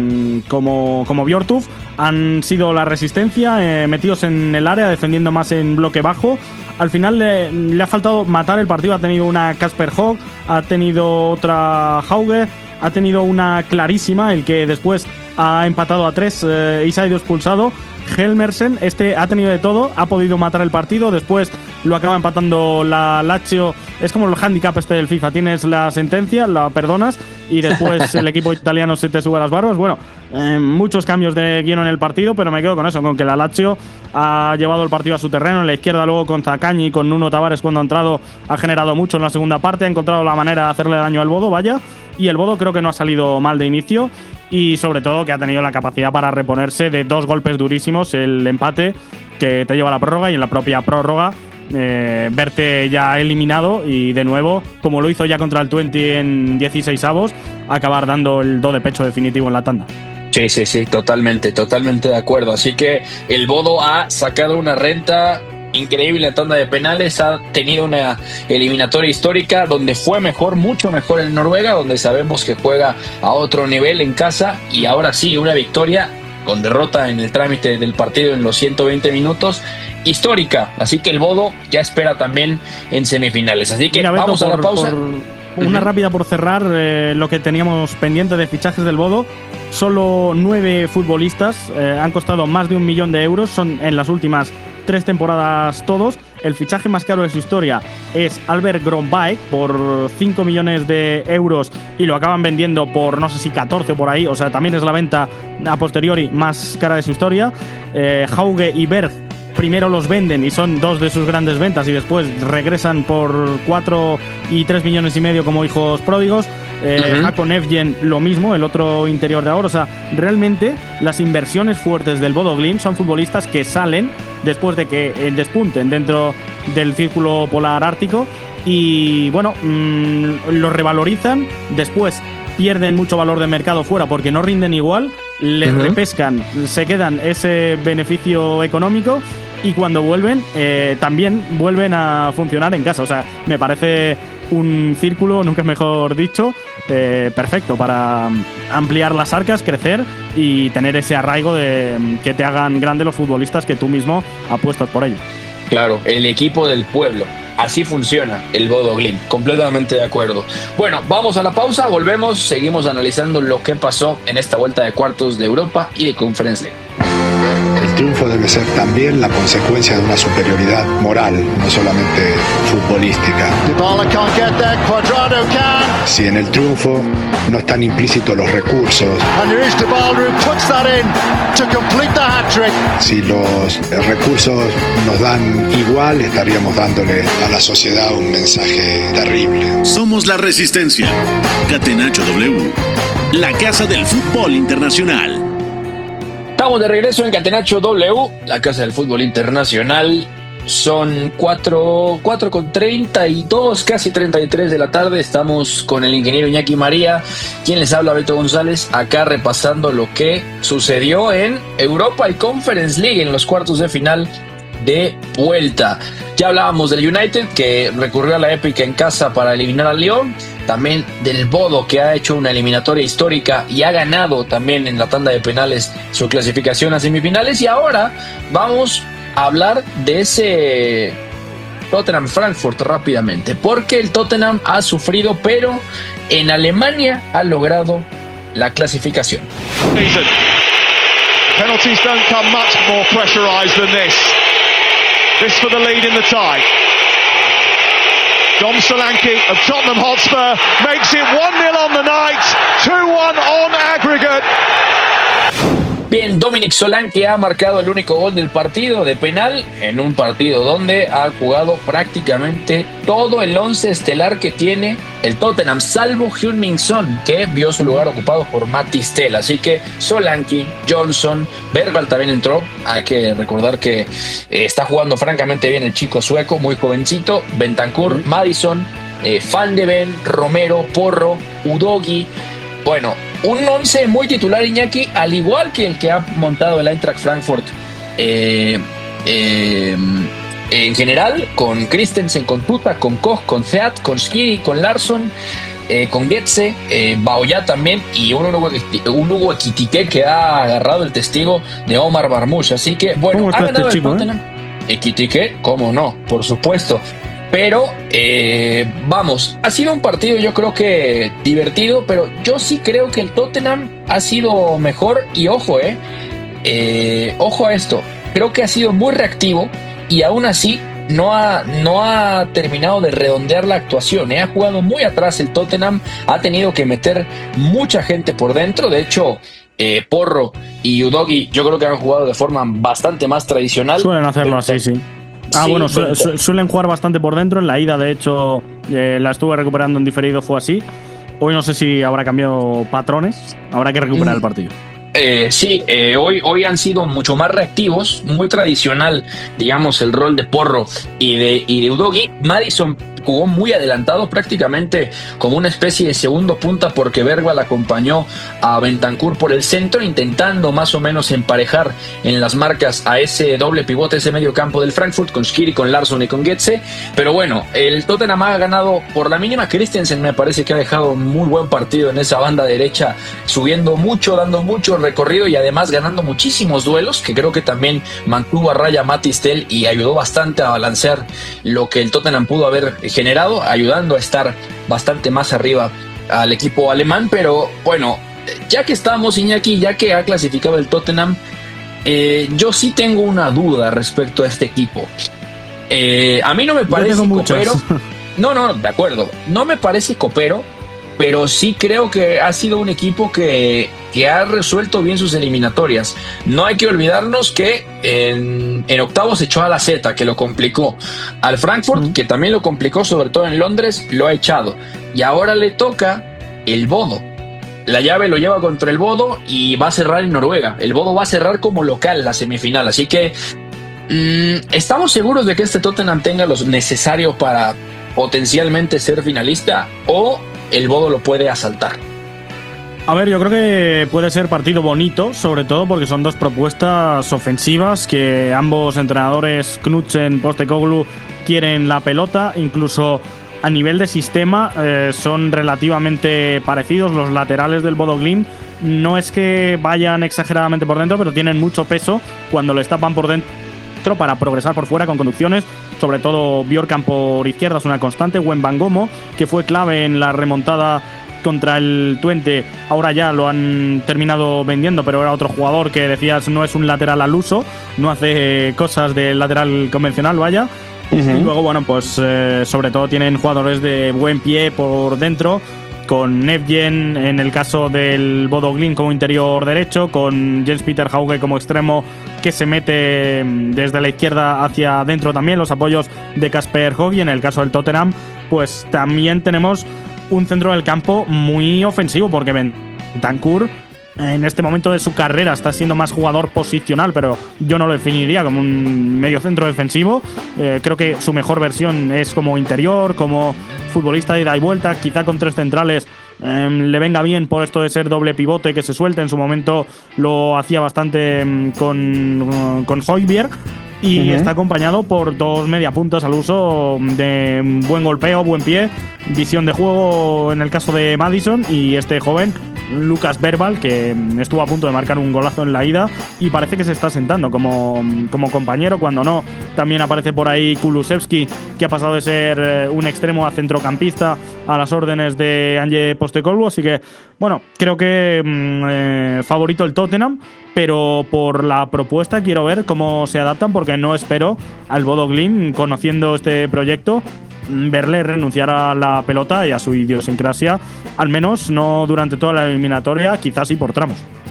como, como Bjortuf, han sido la resistencia, eh, metidos en el área, defendiendo más en bloque bajo. Al final le, le ha faltado matar el partido. Ha tenido una Kasper Hogg, ha tenido otra Hauge, ha tenido una clarísima, el que después ha empatado a tres eh, y se ha ido expulsado. Helmersen, este ha tenido de todo, ha podido matar el partido, después lo acaba empatando la Lazio. Es como el handicap este del FIFA, tienes la sentencia, la perdonas y después el equipo italiano se te sube a las barbas. Bueno, eh, muchos cambios de guión en el partido, pero me quedo con eso, con que la Lazio ha llevado el partido a su terreno. En la izquierda luego con Zaccagni, con Nuno Tavares cuando ha entrado, ha generado mucho en la segunda parte, ha encontrado la manera de hacerle daño al Bodo, vaya, y el Bodo creo que no ha salido mal de inicio. Y sobre todo que ha tenido la capacidad para reponerse de dos golpes durísimos, el empate que te lleva a la prórroga y en la propia prórroga eh, verte ya eliminado y de nuevo, como lo hizo ya contra el veinte en dieciséis avos, acabar dando el do de pecho definitivo en la tanda.
Sí, sí, sí, totalmente, totalmente de acuerdo. Así que el Bodo ha sacado una renta increíble en la tanda de penales, ha tenido una eliminatoria histórica donde fue mejor, mucho mejor en Noruega, donde sabemos que juega a otro nivel en casa, y ahora sí, una victoria con derrota en el trámite del partido en los ciento veinte minutos, histórica. Así que el Bodo ya espera también en semifinales. Así que Mira, Beto, vamos a por, la pausa.
Por una uh-huh. rápida por cerrar eh, lo que teníamos pendiente de fichajes del Bodo. Solo nueve futbolistas eh, han costado más de un millón de euros, son en las últimas tres temporadas todos. El fichaje más caro de su historia es Albert Grönbeck por cinco millones de euros y lo acaban vendiendo por no sé si catorce por ahí, o sea, también es la venta a posteriori más cara de su historia. eh, Hauge y Berg primero los venden y son dos de sus grandes ventas y después regresan por cuatro y tres millones y medio como hijos pródigos. Eh, uh-huh. Hakon Evjen lo mismo, el otro interior de ahora. O sea, realmente las inversiones fuertes del Bodo Glimt son futbolistas que salen después de que eh, despunten dentro del círculo polar ártico y bueno, mmm, los revalorizan, después pierden mucho valor de mercado fuera porque no rinden igual, les uh-huh. repescan, se quedan ese beneficio económico y cuando vuelven eh, también vuelven a funcionar en casa. O sea, me parece un círculo, nunca mejor dicho, eh, perfecto para ampliar las arcas, crecer y tener ese arraigo de que te hagan grandes los futbolistas que tú mismo apuestas por ellos.
Claro, el equipo del pueblo. Así funciona el Bodo Glimt, completamente de acuerdo. Bueno, vamos a la pausa, volvemos, seguimos analizando lo que pasó en esta vuelta de cuartos de Europa y de Conference League.
El triunfo debe ser también la consecuencia de una superioridad moral, no solamente futbolística. Si en el triunfo no están implícitos los recursos, si los recursos nos dan igual, estaríamos dándole a la sociedad un mensaje terrible.
Somos la Resistencia. Catenacho W, la casa del fútbol internacional.
Estamos de regreso en Catenacho W, la casa del fútbol internacional. Son cuatro con treinta y dos, casi treinta y tres de la tarde. Estamos con el ingeniero Iñaki María, quien les habla, Beto González, acá repasando lo que sucedió en Europa y Conference League en los cuartos de final de vuelta. Ya hablábamos del United, que recurrió a la épica en casa para eliminar al Lyon. También del Bodo, que ha hecho una eliminatoria histórica y ha ganado también en la tanda de penales su clasificación a semifinales. Y ahora vamos a hablar de ese Tottenham Frankfurt rápidamente, porque el Tottenham ha sufrido, pero en Alemania ha logrado la clasificación.
Penalties don't come much more pressurized than this. This for the lead in the tie. Dom Solanke of Tottenham Hotspur makes it one nil on the night, two one on aggregate.
Bien, Dominic Solanke ha marcado el único gol del partido de penal en un partido donde ha jugado prácticamente todo el once estelar que tiene el Tottenham, salvo Heung-min Son, que vio su lugar ocupado por Matt Tistel. Así que Solanke, Johnson, Bergvall también entró. Hay que recordar que eh, está jugando francamente bien el chico sueco, muy jovencito. Bentancur, Maddison, eh, Van de Ven, Romero, Porro, Udogie. Bueno, un once muy titular, Iñaki, al igual que el que ha montado el Eintracht Frankfurt eh, eh, en general, con Christensen, con Tuta, con Koch, con Theat, con Skiri, con Larsson, eh, con Getze, eh, Baoya también, y un Hugo, un Hugo Ekitike que ha agarrado el testigo de Omar Marmoush. Así que, bueno, ha ganado este el Tottenham. ¿Eh? Ekitike, cómo no, por supuesto. Pero, eh, vamos, ha sido un partido yo creo que divertido, pero yo sí creo que el Tottenham ha sido mejor. Y ojo, eh, eh ojo a esto, creo que ha sido muy reactivo y aún así no ha, no ha terminado de redondear la actuación, eh. Ha jugado muy atrás el Tottenham, ha tenido que meter mucha gente por dentro. De hecho, eh, Porro y Udogie yo creo que han jugado de forma bastante más tradicional.
Suelen hacerlo así, sí. Ah, sí, bueno, su, su, suelen jugar bastante por dentro. En la ida, de hecho, eh, la estuve recuperando en diferido, fue así. Hoy no sé si habrá cambiado patrones. Habrá que recuperar mm. el partido.
Eh, sí, eh, hoy, hoy han sido mucho más reactivos, muy tradicional, digamos, el rol de Porro y de, y de Udogie. Maddison jugó muy adelantado, prácticamente como una especie de segundo punta, porque Bergvall acompañó a Bentancur por el centro, intentando más o menos emparejar en las marcas a ese doble pivote, ese medio campo del Frankfurt, con Skiri, con Larsson y con Getze. Pero bueno, el Tottenham ha ganado por la mínima. Christensen me parece que ha dejado un muy buen partido en esa banda derecha, subiendo mucho, dando mucho recorrido y además ganando muchísimos duelos, que creo que también mantuvo a raya Matt Tistel y ayudó bastante a balancear lo que el Tottenham pudo haber generado, ayudando a estar bastante más arriba al equipo alemán. Pero bueno, ya que estamos, Iñaki, ya que ha clasificado el Tottenham, eh, yo sí tengo una duda respecto a este equipo. Eh, a mí no me parece copero. No, no, de acuerdo. No me parece copero, pero sí creo que ha sido un equipo que, que ha resuelto bien sus eliminatorias. No hay que olvidarnos que en, en octavos echó a la Z, que lo complicó. Al Frankfurt, uh-huh. que también lo complicó, sobre todo en Londres, lo ha echado. Y ahora le toca el Bodo. La llave lo lleva contra el Bodo y va a cerrar en Noruega. El Bodo va a cerrar como local la semifinal. Así que mmm, estamos seguros de que este Tottenham tenga lo necesario para potencialmente ser finalista, o el Bodo lo puede asaltar.
A ver, yo creo que puede ser partido bonito, sobre todo porque son dos propuestas ofensivas que ambos entrenadores, Knudsen, Postecoglou, quieren la pelota. Incluso a nivel de sistema eh, son relativamente parecidos. Los laterales del Bodo Glimt no es que vayan exageradamente por dentro, pero tienen mucho peso cuando les tapan por dentro para progresar por fuera con conducciones. Sobre todo Bjorkan por izquierda es una constante. Wembangomo, que fue clave en la remontada contra el Twente, ahora ya lo han terminado vendiendo, pero era otro jugador que decías no es un lateral al uso, no hace cosas de lateral convencional, vaya. Uh-huh. Y luego, bueno, pues eh, sobre todo tienen jugadores de buen pie por dentro, con Nevgen en el caso del Bodo Glimt como interior derecho, con Jens-Peter Hauge como extremo que se mete desde la izquierda hacia adentro también, los apoyos de Kasper Hogg. En el caso del Tottenham, pues también tenemos un centro del campo muy ofensivo, porque Bentancur en este momento de su carrera está siendo más jugador posicional, pero yo no lo definiría como un medio centro defensivo. Eh, creo que su mejor versión es como interior, como futbolista de ida y vuelta, quizá con tres centrales eh, le venga bien por esto de ser doble pivote, que se suelte. En su momento lo hacía bastante eh, con, con Højbjerg. Y uh-huh. está acompañado por dos mediapuntas al uso de buen golpeo, buen pie, visión de juego en el caso de Maddison, y este joven Lucas Bergvall, que estuvo a punto de marcar un golazo en la ida y parece que se está sentando como, como compañero. Cuando no, también aparece por ahí Kulusevski, que ha pasado de ser un extremo a centrocampista a las órdenes de Ange Postecoglou. Así que, bueno, creo que eh, favorito el Tottenham, pero por la propuesta quiero ver cómo se adaptan, porque no espero al Bodo Glimt, conociendo este proyecto, verle renunciar a la pelota y a su idiosincrasia, al menos no durante toda la eliminatoria, quizás sí por tramos.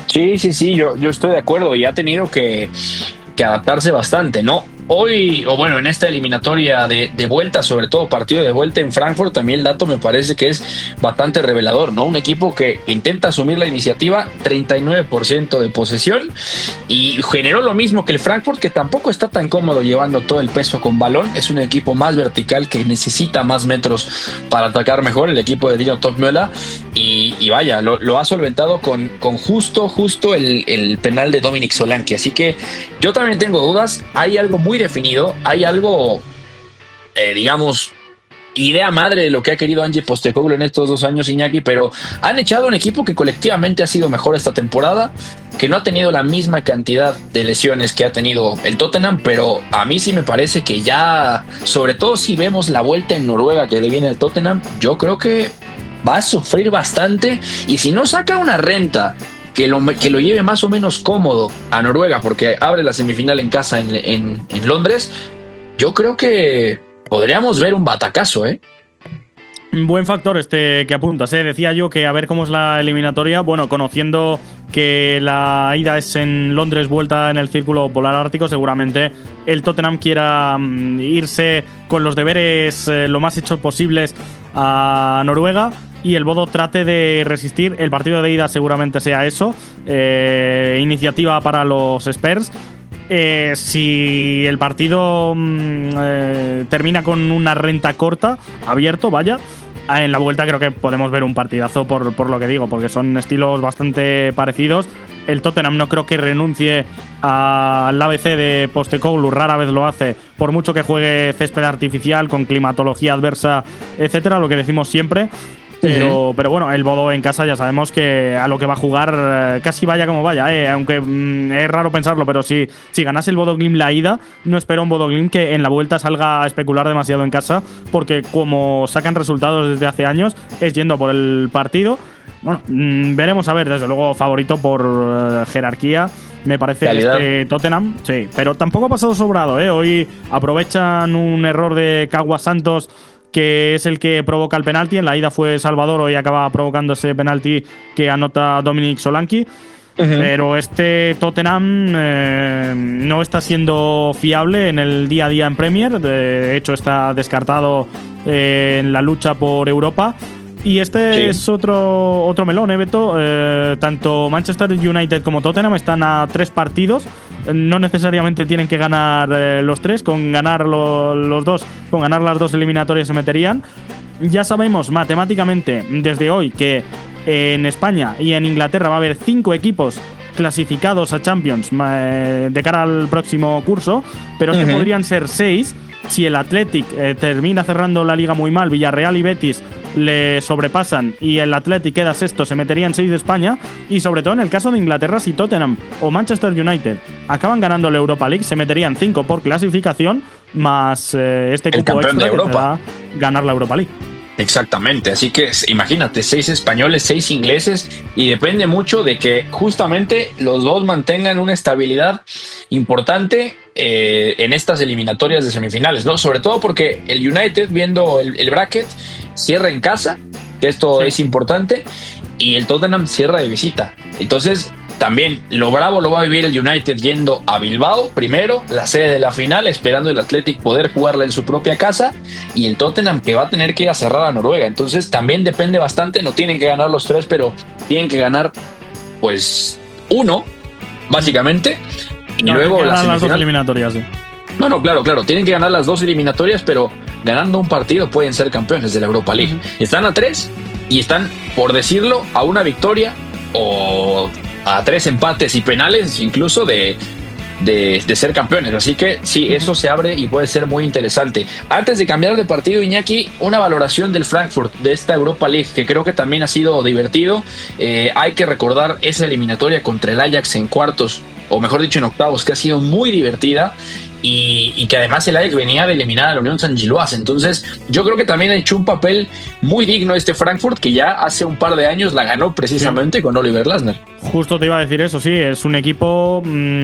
Sí, sí, sí, yo, yo estoy de acuerdo y ha tenido que, que adaptarse bastante, ¿no? Hoy, o bueno, en esta eliminatoria de, de vuelta, sobre todo partido de vuelta en Frankfurt, también el dato me parece que es bastante revelador, ¿no? Un equipo que intenta asumir la iniciativa, treinta y nueve por ciento de posesión, y generó lo mismo que el Frankfurt, que tampoco está tan cómodo llevando todo el peso con balón. Es un equipo más vertical que necesita más metros para atacar mejor, el equipo de Dino Topmöller, y, y vaya, lo, lo ha solventado con, con justo, justo el, el penal de Dominic Solanke. Así que yo también tengo dudas, hay algo muy definido, hay algo, eh, digamos, idea madre de lo que ha querido Ange Postecoglou en estos dos años, Iñaki, pero han echado un equipo que colectivamente ha sido mejor esta temporada, que no ha tenido la misma cantidad de lesiones que ha tenido el Tottenham, pero a mí sí me parece que ya, sobre todo si vemos la vuelta en Noruega que le viene al Tottenham, yo creo que va a sufrir bastante, y si no saca una renta que lo, que lo lleve más o menos cómodo a Noruega, porque abre la semifinal en casa en, en, en Londres, yo creo que podríamos ver un batacazo, ¿eh?
Buen factor este que apuntas, ¿eh? Decía yo que a ver cómo es la eliminatoria. Bueno, conociendo que la ida es en Londres, vuelta en el Círculo Polar Ártico, seguramente el Tottenham quiera um, irse con los deberes eh, lo más hechos posibles a Noruega, y el Bodo trate de resistir. El partido de ida seguramente sea eso, eh, iniciativa para los Spurs. Eh, si el partido mm, eh, termina con una renta corta, abierto, vaya, en la vuelta creo que podemos ver un partidazo, por, por lo que digo, porque son estilos bastante parecidos. El Tottenham no creo que renuncie al A B C de Postecoglou, rara vez lo hace, por mucho que juegue césped artificial con climatología adversa, etcétera, lo que decimos siempre. Pero, uh-huh. pero bueno, el Bodo en casa ya sabemos que a lo que va a jugar, eh, casi vaya como vaya, eh, aunque mm, es raro pensarlo, pero si, si ganase el Bodo Glimt la ida, no espero un Bodo Glimt que en la vuelta salga a especular demasiado en casa, porque como sacan resultados desde hace años, es yendo por el partido. Bueno, mmm, veremos a ver, desde luego favorito por uh, jerarquía, me parece este Tottenham, sí, pero tampoco ha pasado sobrado, eh. Hoy aprovechan un error de Caguas Santos, que es el que provoca el penalti. En la ida fue Salvador, hoy acaba provocando ese penalti que anota Dominic Solanke. Uh-huh. Pero este Tottenham eh, no está siendo fiable en el día a día en Premier. De hecho, está descartado eh, en la lucha por Europa. Y este sí. es otro, otro melón, ¿eh, Beto? Eh, tanto Manchester United como Tottenham están a tres partidos. No necesariamente tienen que ganar eh, los tres. Con ganar lo, los dos, con ganar las dos eliminatorias se meterían. Ya sabemos matemáticamente desde hoy que eh, en España y en Inglaterra va a haber cinco equipos clasificados a Champions eh, de cara al próximo curso, pero uh-huh. que podrían ser seis si el Athletic eh, termina cerrando la liga muy mal. Villarreal y Betis le sobrepasan y el Athletic queda sexto, se meterían seis de España. Y sobre todo en el caso de Inglaterra, si Tottenham o Manchester United acaban ganando la Europa League, se meterían cinco por clasificación, más eh, este
el
cupo extra
de Europa.
Que va a ganar la Europa League.
Exactamente, así que imagínate, seis españoles, seis ingleses, y depende mucho de que justamente los dos mantengan una estabilidad importante eh, en estas eliminatorias de semifinales, ¿no? Sobre todo porque el United, viendo el, el bracket, cierra en casa, que esto sí. es importante, y el Tottenham cierra de visita. Entonces, también lo bravo lo va a vivir el United yendo a Bilbao primero, la sede de la final, esperando el Athletic poder jugarla en su propia casa, y el Tottenham que va a tener que ir a cerrar a Noruega. Entonces también depende bastante, no tienen que ganar los tres, pero tienen que ganar pues uno, básicamente, y
no,
luego
las dos eliminatorias. Sí.
No, no, claro, claro, tienen que ganar las dos eliminatorias, pero ganando un partido pueden ser campeones de la Europa League. Uh-huh. Están a tres y están, por decirlo, a una victoria o a tres empates y penales incluso de, de, de ser campeones. Así que sí, eso se abre y puede ser muy interesante. Antes de cambiar de partido, Iñaki, una valoración del Frankfurt, de esta Europa League, que creo que también ha sido divertido. Eh, hay que recordar esa eliminatoria contra el Ajax en cuartos, o mejor dicho en octavos, que ha sido muy divertida. y, y que además el Ajax venía de eliminar a la Unión San Giloas. Entonces yo creo que también ha hecho un papel muy digno este Frankfurt, que ya hace un par de años la ganó precisamente sí. con Oliver Glasner.
Justo te iba a decir eso, sí, es un equipo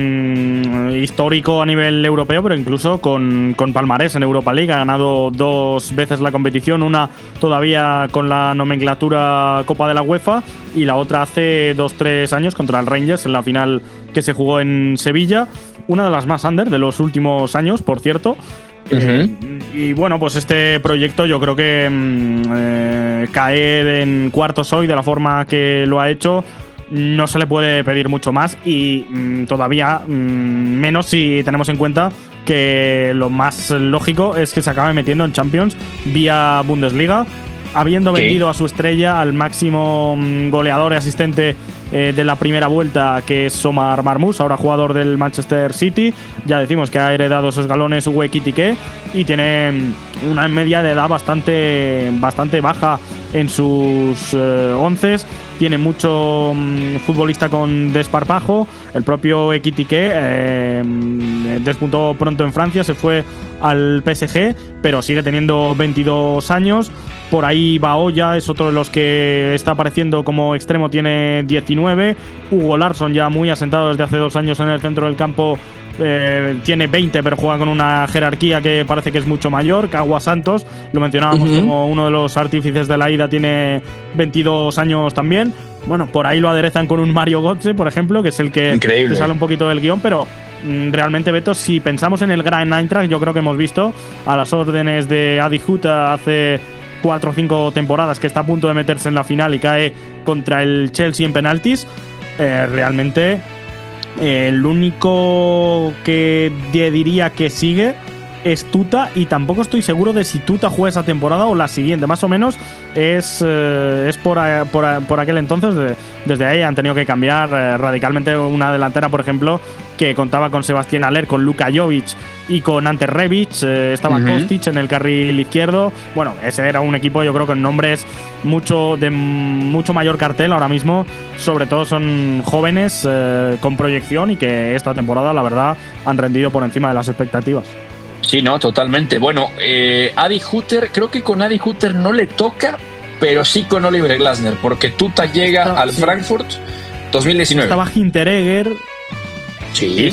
mmm, histórico a nivel europeo, pero incluso con, con palmarés en Europa League. Ha ganado dos veces la competición, una todavía con la nomenclatura Copa de la UEFA y la otra hace dos, tres años contra el Rangers en la final que se jugó en Sevilla. Una de las más under de los últimos años, por cierto. Uh-huh. eh, y bueno, pues este proyecto yo creo que mmm, eh, caer en cuartos hoy de la forma que lo ha hecho no se le puede pedir mucho más y mmm, todavía mmm, menos si tenemos en cuenta que lo más lógico es que se acabe metiendo en Champions vía Bundesliga, habiendo ¿Qué? vendido a su estrella al máximo goleador y asistente eh, de la primera vuelta, que es Omar Marmoush, ahora jugador del Manchester City. Ya decimos que ha heredado esos galones Uwe Ekitike y tiene una media de edad bastante, bastante baja en sus eh, onces. Tiene mucho um, futbolista con desparpajo. El propio Ekitike eh, despuntó pronto en Francia, se fue al P S G, pero sigue teniendo veintidós años. Por ahí Baoya es otro de los que está apareciendo como extremo, tiene diecinueve. Hugo Larsson, ya muy asentado desde hace dos años en el centro del campo, eh, tiene veinte, pero juega con una jerarquía que parece que es mucho mayor. Cagua Santos, lo mencionábamos uh-huh. como uno de los artífices de la ida, tiene veintidós años también. Bueno, por ahí lo aderezan con un Mario Götze, por ejemplo, que es el que Increíble. sale un poquito del guión, pero realmente, Beto, si pensamos en el Gran Eintracht, yo creo que hemos visto a las órdenes de Adi Huta hace cuatro o cinco temporadas que está a punto de meterse en la final y cae contra el Chelsea en penaltis. Eh, realmente eh, el único que diría que sigue es Tuta, y tampoco estoy seguro de si Tuta juega esa temporada o la siguiente. Más o menos es, eh, es por, a, por, a, por aquel entonces. De, desde ahí han tenido que cambiar eh, radicalmente una delantera, por ejemplo, que contaba con Sebastián Haller, con Luka Jovic y con Ante Rebic. Eh, estaba uh-huh. Kostic en el carril izquierdo. Bueno, ese era un equipo, yo creo, con nombres mucho de mucho mayor cartel ahora mismo. Sobre todo son jóvenes eh, con proyección y que esta temporada, la verdad, han rendido por encima de las expectativas.
Sí, no, totalmente. Bueno, eh, Adi Hutter, creo que con Adi Hutter no le toca, pero sí con Oliver Glasner, porque Tuta llega Estaba, al sí. Frankfurt dos mil diecinueve.
Estaba Hinteregger,
sí.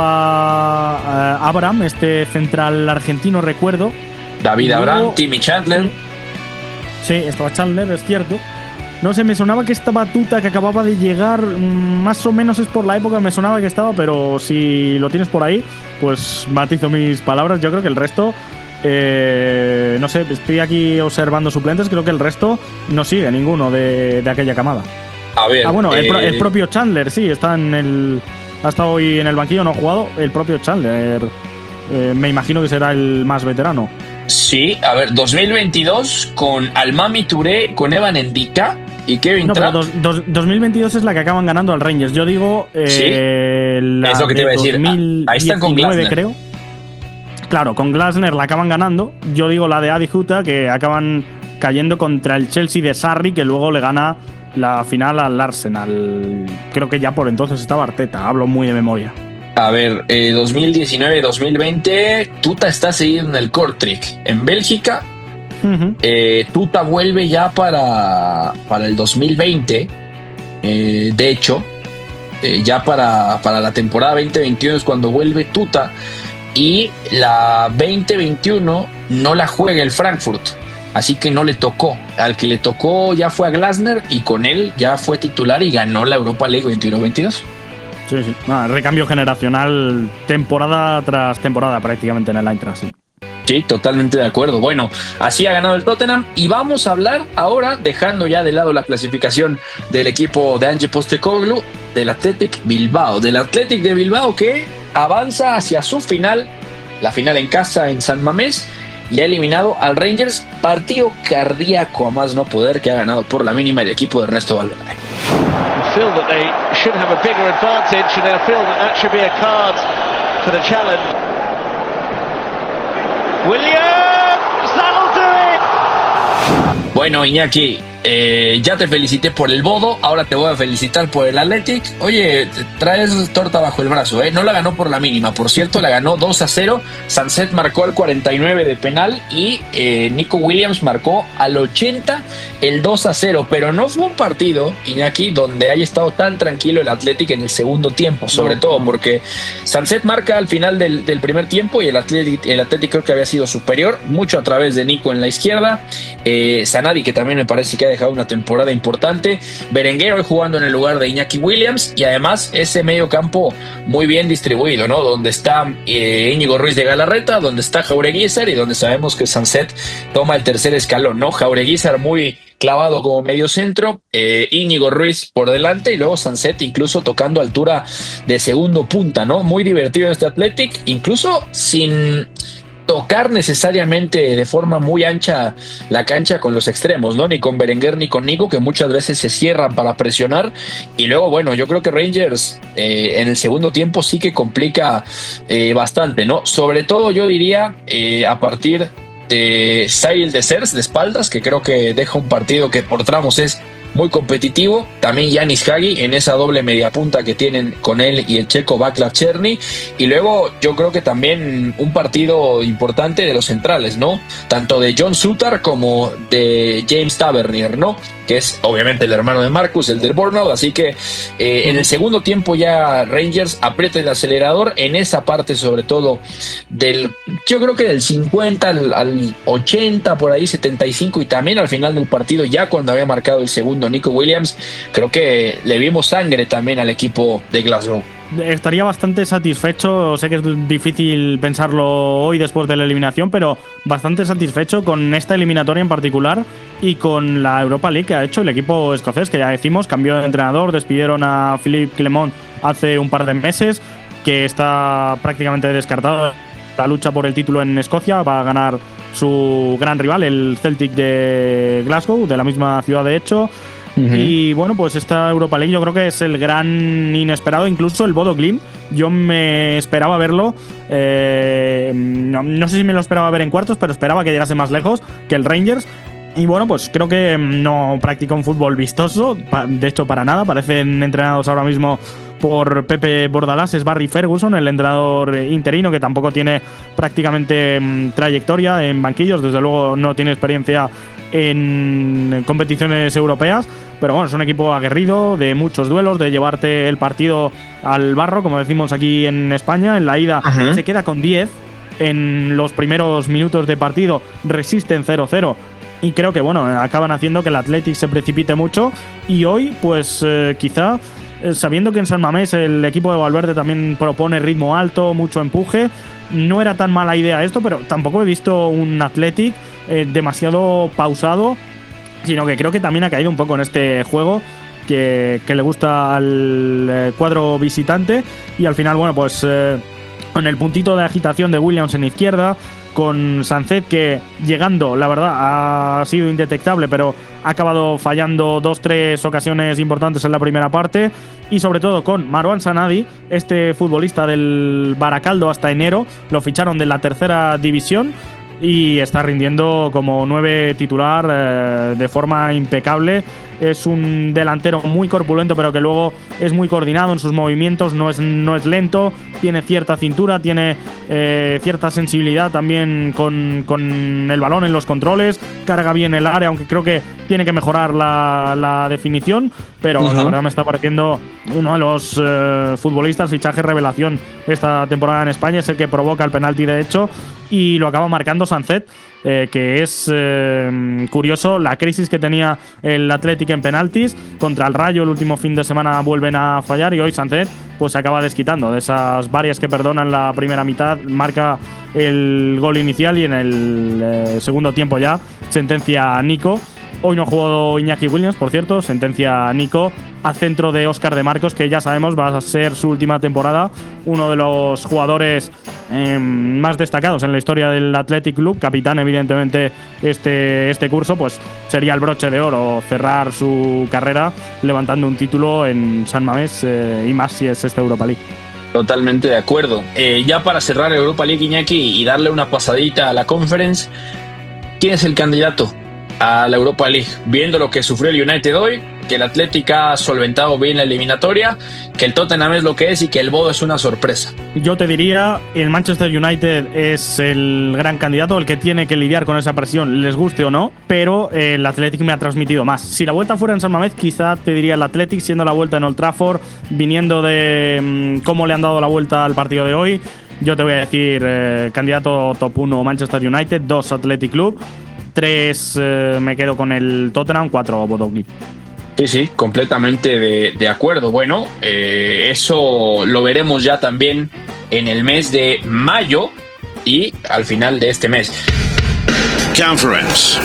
estaba uh, Abraham, este central argentino, recuerdo.
David
luego,
Abraham, Timmy Chandler.
Sí, estaba Chandler, es cierto. No sé, me sonaba que estaba Tuta, que acababa de llegar, más o menos es por la época, me sonaba que estaba, pero si lo tienes por ahí, pues matizo mis palabras. Yo creo que el resto, eh, no sé, estoy aquí observando suplentes, creo que el resto no sigue ninguno de, de aquella camada.
A ver,
ah, bueno,
eh,
el, pro, el propio Chandler, sí, está en el, ha estado hoy en el banquillo, no ha jugado, el propio Chandler, eh, me imagino que será el más veterano.
Sí, a ver, dos mil veintidós con Almami Touré, con Evan Endika y Kevin
no,
Trapp.
Pero dos, dos, dos mil veintidós es la que acaban ganando al Rangers. Yo digo eh,
¿Sí?
la
es lo que te iba a decir.
dos mil diecinueve, ahí están con Glasner, creo. Claro, con Glasner la acaban ganando. Yo digo la de Adi Huta, que acaban cayendo contra el Chelsea de Sarri, que luego le gana la final al Arsenal. Creo que ya por entonces estaba Arteta. Hablo muy de memoria.
A ver, eh, dos mil diecinueve dos mil veinte, Tuta está seguido en el Kortrijk, en Bélgica. Uh-huh. Eh, Tuta vuelve ya para, para el dos mil veinte. Eh, de hecho, eh, ya para, para la temporada veinte veintiuno es cuando vuelve Tuta. Y la veinte veintiuno no la juega el Frankfurt, así que no le tocó. Al que le tocó ya fue a Glasner, y con él ya fue titular y ganó la Europa League veintiuno veintidós.
Sí, sí. Ah, recambio generacional temporada tras temporada prácticamente en el Eintracht, sí.
Sí, totalmente de acuerdo. Bueno, así ha ganado el Tottenham, y vamos a hablar ahora, dejando ya de lado la clasificación del equipo de Ange Postecoglou, del Athletic Bilbao. Del Athletic de Bilbao, que avanza hacia su final, la final en casa en San Mamés, y ha eliminado al Rangers. Partido cardíaco a más no poder, que ha ganado por la mínima el equipo de Ernesto Valverde.
Feel that they should have a bigger advantage, and they feel that that should be a card for the challenge. Williams, that'll do it.
Bueno, Iñaki, eh, ya te felicité por el Bodo, ahora te voy a felicitar por el Athletic. Oye, traes torta bajo el brazo, ¿eh? No la ganó por la mínima, por cierto, la ganó dos a cero. Sancet marcó al cuarenta y nueve de penal y eh, Nico Williams marcó al ochenta el dos a cero, pero no fue un partido, Iñaki, donde haya estado tan tranquilo el Athletic en el segundo tiempo, sobre no, todo porque Sancet marca al final del, del primer tiempo y el Athletic, el Athletic creo que había sido superior, mucho a través de Nico en la izquierda, eh, Zanadi, que también me parece que ha dejado una temporada importante, Berenguer hoy jugando en el lugar de Iñaki Williams, y además ese medio campo muy bien distribuido, ¿no? Donde está eh, Íñigo Ruiz de Galarreta, donde está Jaureguizar y donde sabemos que Sancet toma el tercer escalón, ¿no? Jaureguizar muy clavado como medio centro, eh, Íñigo Ruiz por delante y luego Sancet incluso tocando altura de segundo punta, ¿no? Muy divertido este Athletic, incluso sin tocar necesariamente de forma muy ancha la cancha con los extremos, ¿no? Ni con Berenguer ni con Nico, que muchas veces se cierran para presionar. Y luego, bueno, yo creo que Rangers eh, en el segundo tiempo sí que complica eh, bastante, ¿no? Sobre todo yo diría eh, a partir de Cyril Dessers de espaldas, que creo que deja un partido que por tramos es muy competitivo. También Yanis Hagi en esa doble media punta que tienen con él y el checo Václav Cherny. Y luego yo creo que también un partido importante de los centrales, ¿no? Tanto de John Suter como de James Tavernier, ¿no? Que es obviamente el hermano de Marcus, el del Bournemouth. Así que eh, en el segundo tiempo ya Rangers aprieta el acelerador en esa parte, sobre todo del, yo creo que del cincuenta al, al ochenta, por ahí setenta y cinco, y también al final del partido, ya cuando había marcado el segundo Nico Williams, creo que le vimos sangre también al equipo de Glasgow.
Estaría bastante satisfecho, sé que es difícil pensarlo hoy después de la eliminación, pero bastante satisfecho con esta eliminatoria en particular y con la Europa League que ha hecho el equipo escocés, que ya decimos, cambió de entrenador, despidieron a Philippe Clement hace un par de meses, que está prácticamente descartado la lucha por el título en Escocia, va a ganar su gran rival, el Celtic de Glasgow, de la misma ciudad de hecho. Uh-huh. Y bueno, pues esta Europa League yo creo que es el gran inesperado, incluso el Bodo Glimt. Yo me esperaba verlo, eh, no, no sé si me lo esperaba ver en cuartos, pero esperaba que llegase más lejos que el Rangers. Y bueno, pues creo que no practica un fútbol vistoso, de hecho para nada, parecen entrenados ahora mismo por Pepe Bordalás, es Barry Ferguson, el entrenador interino, que tampoco tiene prácticamente mmm, trayectoria en banquillos, desde luego no tiene experiencia en competiciones europeas, pero bueno, es un equipo aguerrido, de muchos duelos, de llevarte el partido al barro, como decimos aquí en España. En la ida uh-huh. se queda con diez, en los primeros minutos de partido resisten cero cero, y creo que bueno, acaban haciendo que el Athletic se precipite mucho. Y hoy pues eh, quizá eh, sabiendo que en San Mamés el equipo de Valverde también propone ritmo alto, mucho empuje, no era tan mala idea esto, pero tampoco he visto un Athletic eh, demasiado pausado, sino que creo que también ha caído un poco en este juego que, que le gusta al eh, cuadro visitante. Y al final, bueno, pues eh, con el puntito de agitación de Williams en izquierda, con Sancet que llegando, la verdad, ha sido indetectable, pero ha acabado fallando dos, tres ocasiones importantes en la primera parte, y sobre todo con Marouane Zanadi, este futbolista del Baracaldo hasta enero, lo ficharon de la tercera división y está rindiendo como nueve titular eh, de forma impecable. Es un delantero muy corpulento, pero que luego es muy coordinado en sus movimientos, no es, no es lento, tiene cierta cintura, tiene eh, cierta sensibilidad también con, con el balón en los controles, carga bien el área, aunque creo que tiene que mejorar la, la definición, pero uh-huh. la verdad me está pareciendo uno de los eh, futbolistas, fichaje revelación esta temporada en España. Es el que provoca el penalti de hecho y lo acaba marcando Sancet, eh, que es eh, curioso la crisis que tenía el Athletic en penaltis. Contra el Rayo el último fin de semana vuelven a fallar y hoy Sancet pues se acaba desquitando de esas varias que perdonan la primera mitad, marca el gol inicial y en el eh, segundo tiempo ya sentencia a Nico. Hoy no ha jugado Iñaki Williams, por cierto, sentencia a Nico a centro de Óscar de Marcos, que ya sabemos va a ser su última temporada, uno de los jugadores eh, más destacados en la historia del Athletic Club, capitán evidentemente este, este curso, pues sería el broche de oro cerrar su carrera levantando un título en San Mamés, eh, y más si es esta Europa League.
Totalmente de acuerdo. Eh, ya para cerrar Europa League, Iñaki, y darle una pasadita a la Conference, ¿quién es el candidato a la Europa League, viendo lo que sufrió el United hoy, que el Athletic ha solventado bien la eliminatoria, que el Tottenham es lo que es y que el Bodo es una sorpresa.
Yo te diría, el Manchester United es el gran candidato, el que tiene que lidiar con esa presión, les guste o no, pero el Athletic me ha transmitido más. Si la vuelta fuera en San Mamés, quizá te diría el Athletic, siendo la vuelta en Old Trafford, viniendo de mmm, cómo le han dado la vuelta al partido de hoy. Yo te voy a decir, eh, candidato top uno Manchester United, dos Athletic Club, tres eh, me quedo con el Tottenham, cuatro Bodo Glimt.
Sí, sí, completamente de, de acuerdo. Bueno, eh, eso lo veremos ya también en el mes de mayo y al final de este mes.
Conference.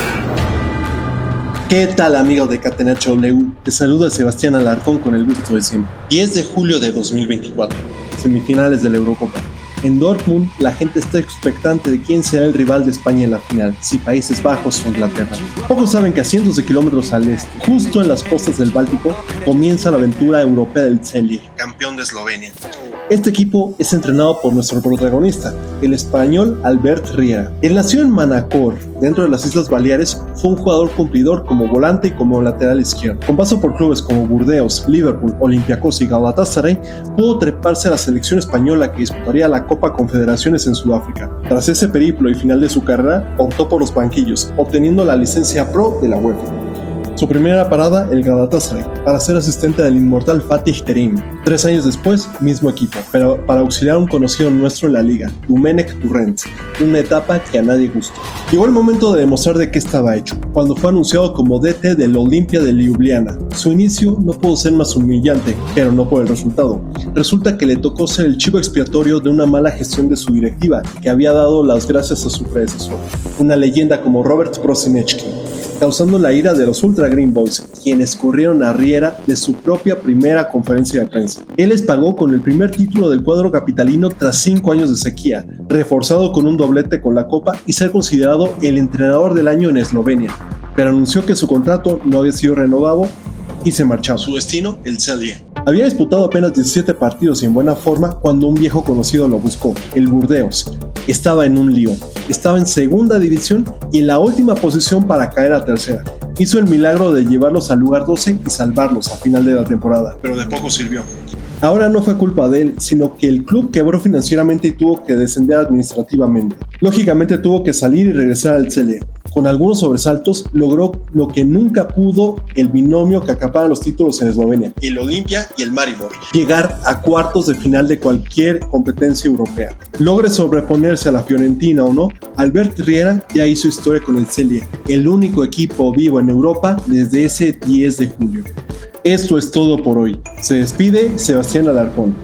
¿Qué tal, amigos de Catenaccio W? Te saluda Sebastián Alarcón con el gusto de siempre. diez de julio de dos mil veinticuatro, semifinales de la Eurocopa. En Dortmund, la gente está expectante de quién será el rival de España en la final, si Países Bajos o Inglaterra. Pocos saben que a cientos de kilómetros al este, justo en las costas del Báltico, comienza la aventura europea del Celje, campeón de Eslovenia. Este equipo es entrenado por nuestro protagonista, el español Albert Riera. Él nació en Manacor, dentro de las Islas Baleares. Fue un jugador cumplidor como volante y como lateral izquierdo. Con paso por clubes como Burdeos, Liverpool, Olympiacos y Galatasaray, pudo treparse a la selección española que disputaría la Copa Confederaciones en Sudáfrica. Tras ese periplo y final de su carrera, optó por los banquillos, obteniendo la licencia pro de la UEFA. Su primera parada, el Galatasaray, para ser asistente del inmortal Fatih Terim. Tres años después, mismo equipo, pero para auxiliar a un conocido nuestro en la liga, Domenech Torrent, una etapa que a nadie gustó. Llegó el momento de demostrar de qué estaba hecho, cuando fue anunciado como D T del Olimpia de Ljubljana. Su inicio no pudo ser más humillante, pero no por el resultado. Resulta que le tocó ser el chivo expiatorio de una mala gestión de su directiva, que había dado las gracias a su predecesor, una leyenda como Robert Prosinecki, causando la ira de los Ultra Green Boys, quienes corrieron a Riera de su propia primera conferencia de prensa. Él les pagó con el primer título del cuadro capitalino tras cinco años de sequía, reforzado con un doblete con la Copa y ser considerado el entrenador del año en Eslovenia, pero anunció que su contrato no había sido renovado y se marchaba. Su destino, el Celje. Había disputado apenas diecisiete partidos y en buena forma cuando un viejo conocido lo buscó, el Burdeos. Estaba en un lío, estaba en segunda división y en la última posición para caer a tercera. Hizo el milagro de llevarlos al lugar doce y salvarlos a final de la temporada, pero de poco sirvió. Ahora no fue culpa de él, sino que el club quebró financieramente y tuvo que descender administrativamente. Lógicamente tuvo que salir y regresar al Celje. Con algunos sobresaltos, logró lo que nunca pudo el binomio que acapara los títulos en Eslovenia, el Olimpia y el Maribor: llegar a cuartos de final de cualquier competencia europea. Logre sobreponerse a la Fiorentina o no, Albert Riera ya hizo historia con el Celje, el único equipo vivo en Europa desde ese diez de julio. Esto es todo por hoy. Se despide Sebastián Alarcón.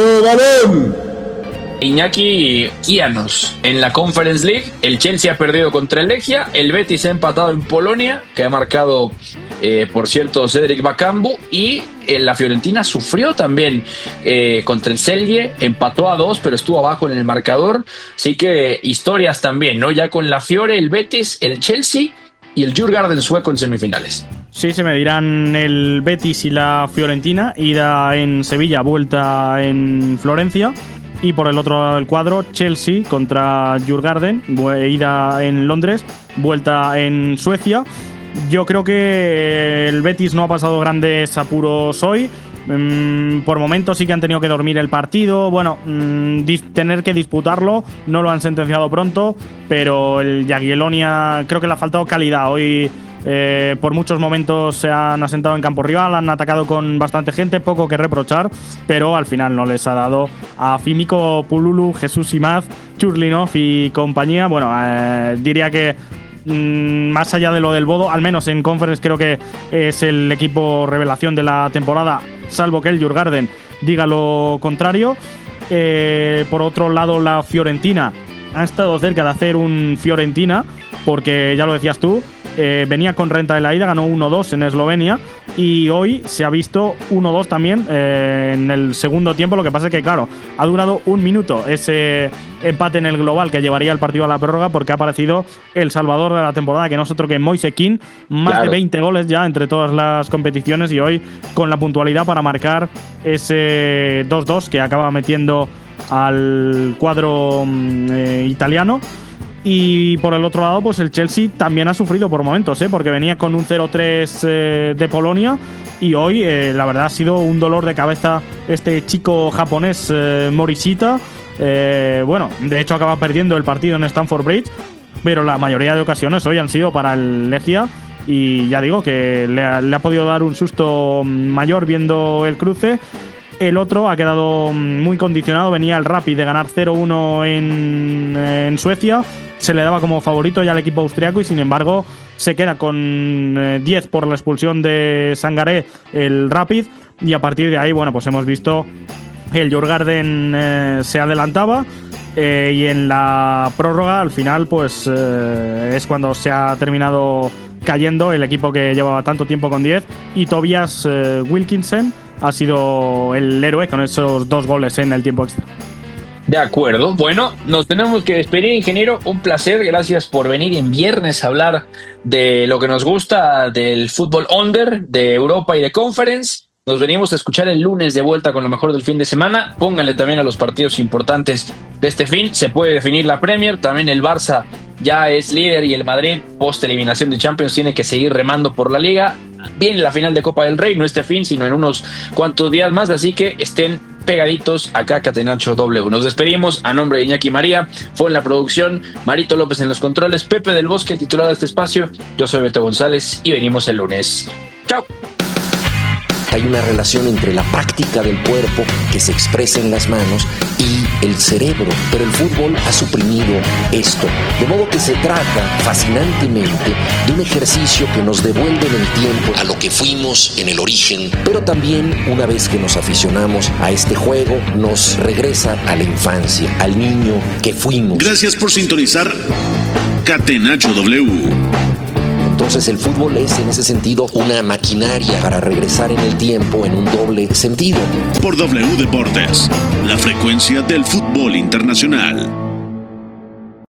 ¡Chevalón!
Iñaki Llanos. En la Conference League, el Chelsea ha perdido contra el Legia, el Betis ha empatado en Polonia, que ha marcado, eh, por cierto, Cedric Bakambu, y eh, la Fiorentina sufrió también eh, contra el Celje, empató a dos, pero estuvo abajo en el marcador. Así que historias también, ¿no? Ya con la Fiore, el Betis, el Chelsea y el Djurgården sueco en semifinales.
Sí, se medirán el Betis y la Fiorentina, ida en Sevilla, vuelta en Florencia. Y por el otro lado del cuadro, Chelsea contra Djurgården, ida en Londres, vuelta en Suecia. Yo creo que el Betis no ha pasado grandes apuros hoy. Por momentos sí que han tenido que dormir el partido. Bueno, tener que disputarlo, no lo han sentenciado pronto, pero el Jagiellonia creo que le ha faltado calidad. Hoy Eh, por muchos momentos se han asentado en campo rival, han atacado con bastante gente, poco que reprochar, pero al final no les ha dado a Fimiko Pululu, Jesús Imaz, Churlinov y compañía. Bueno, eh, diría que mmm, más allá de lo del Bodo, al menos en Conference creo que es el equipo revelación de la temporada, salvo que el Djurgården diga lo contrario. Eh, por otro lado, la Fiorentina ha estado cerca de hacer un Fiorentina, porque ya lo decías tú, Eh, venía con renta de la ida, ganó uno dos en Eslovenia y hoy se ha visto uno dos también eh, en el segundo tiempo. Lo que pasa es que, claro, ha durado un minuto ese empate en el global que llevaría el partido a la prórroga, porque ha aparecido el salvador de la temporada, que no es otro que Moise Kean, más claro. de veinte goles ya entre todas las competiciones y hoy con la puntualidad para marcar ese dos dos que acaba metiendo al cuadro eh, italiano. Y por el otro lado, pues el Chelsea también ha sufrido por momentos, ¿eh? Porque venía con un cero tres eh, de Polonia y hoy, eh, la verdad, ha sido un dolor de cabeza este chico japonés eh, Morishita. Eh, bueno, de hecho acaba perdiendo el partido en Stamford Bridge, pero la mayoría de ocasiones hoy han sido para el Legia y ya digo que le ha, le ha podido dar un susto mayor viendo el cruce. El otro ha quedado muy condicionado, venía el Rapid de ganar cero uno en, en Suecia, se le daba como favorito ya al equipo austriaco y sin embargo se queda con eh, diez por la expulsión de Sangaré el Rapid y a partir de ahí, bueno, pues hemos visto el Djurgården eh, se adelantaba eh, y en la prórroga al final pues eh, es cuando se ha terminado cayendo el equipo que llevaba tanto tiempo con diez y Tobias eh, Wilkinson ha sido el héroe con esos dos goles en el tiempo extra.
De acuerdo. Bueno, nos tenemos que despedir, ingeniero. Un placer. Gracias por venir en viernes a hablar de lo que nos gusta del fútbol under, de Europa y de Conference. Nos venimos a escuchar el lunes de vuelta con lo mejor del fin de semana. Pónganle también a los partidos importantes de este fin. Se puede definir la Premier. También el Barça ya es líder y el Madrid, post eliminación de Champions, tiene que seguir remando por la Liga. Viene la final de Copa del Rey, no este fin, sino en unos cuantos días más. Así que estén pegaditos acá a Catenacho W. Nos despedimos a nombre de Iñaki María. Fue en la producción Marito López en los controles, Pepe del Bosque titular de este espacio. Yo soy Beto González y venimos el lunes. Chao.
Hay una relación entre la práctica del cuerpo que se expresa en las manos y el cerebro, pero el fútbol ha suprimido esto, de modo que se trata fascinantemente de un ejercicio que nos devuelve en el tiempo a lo que fuimos en el origen, pero también una vez que nos aficionamos a este juego nos regresa a la infancia, al niño que fuimos.
Gracias por sintonizar Catenacho W.
Entonces el fútbol es en ese sentido una maquinaria para regresar en el tiempo en un doble sentido.
Por W Deportes, la frecuencia del fútbol internacional.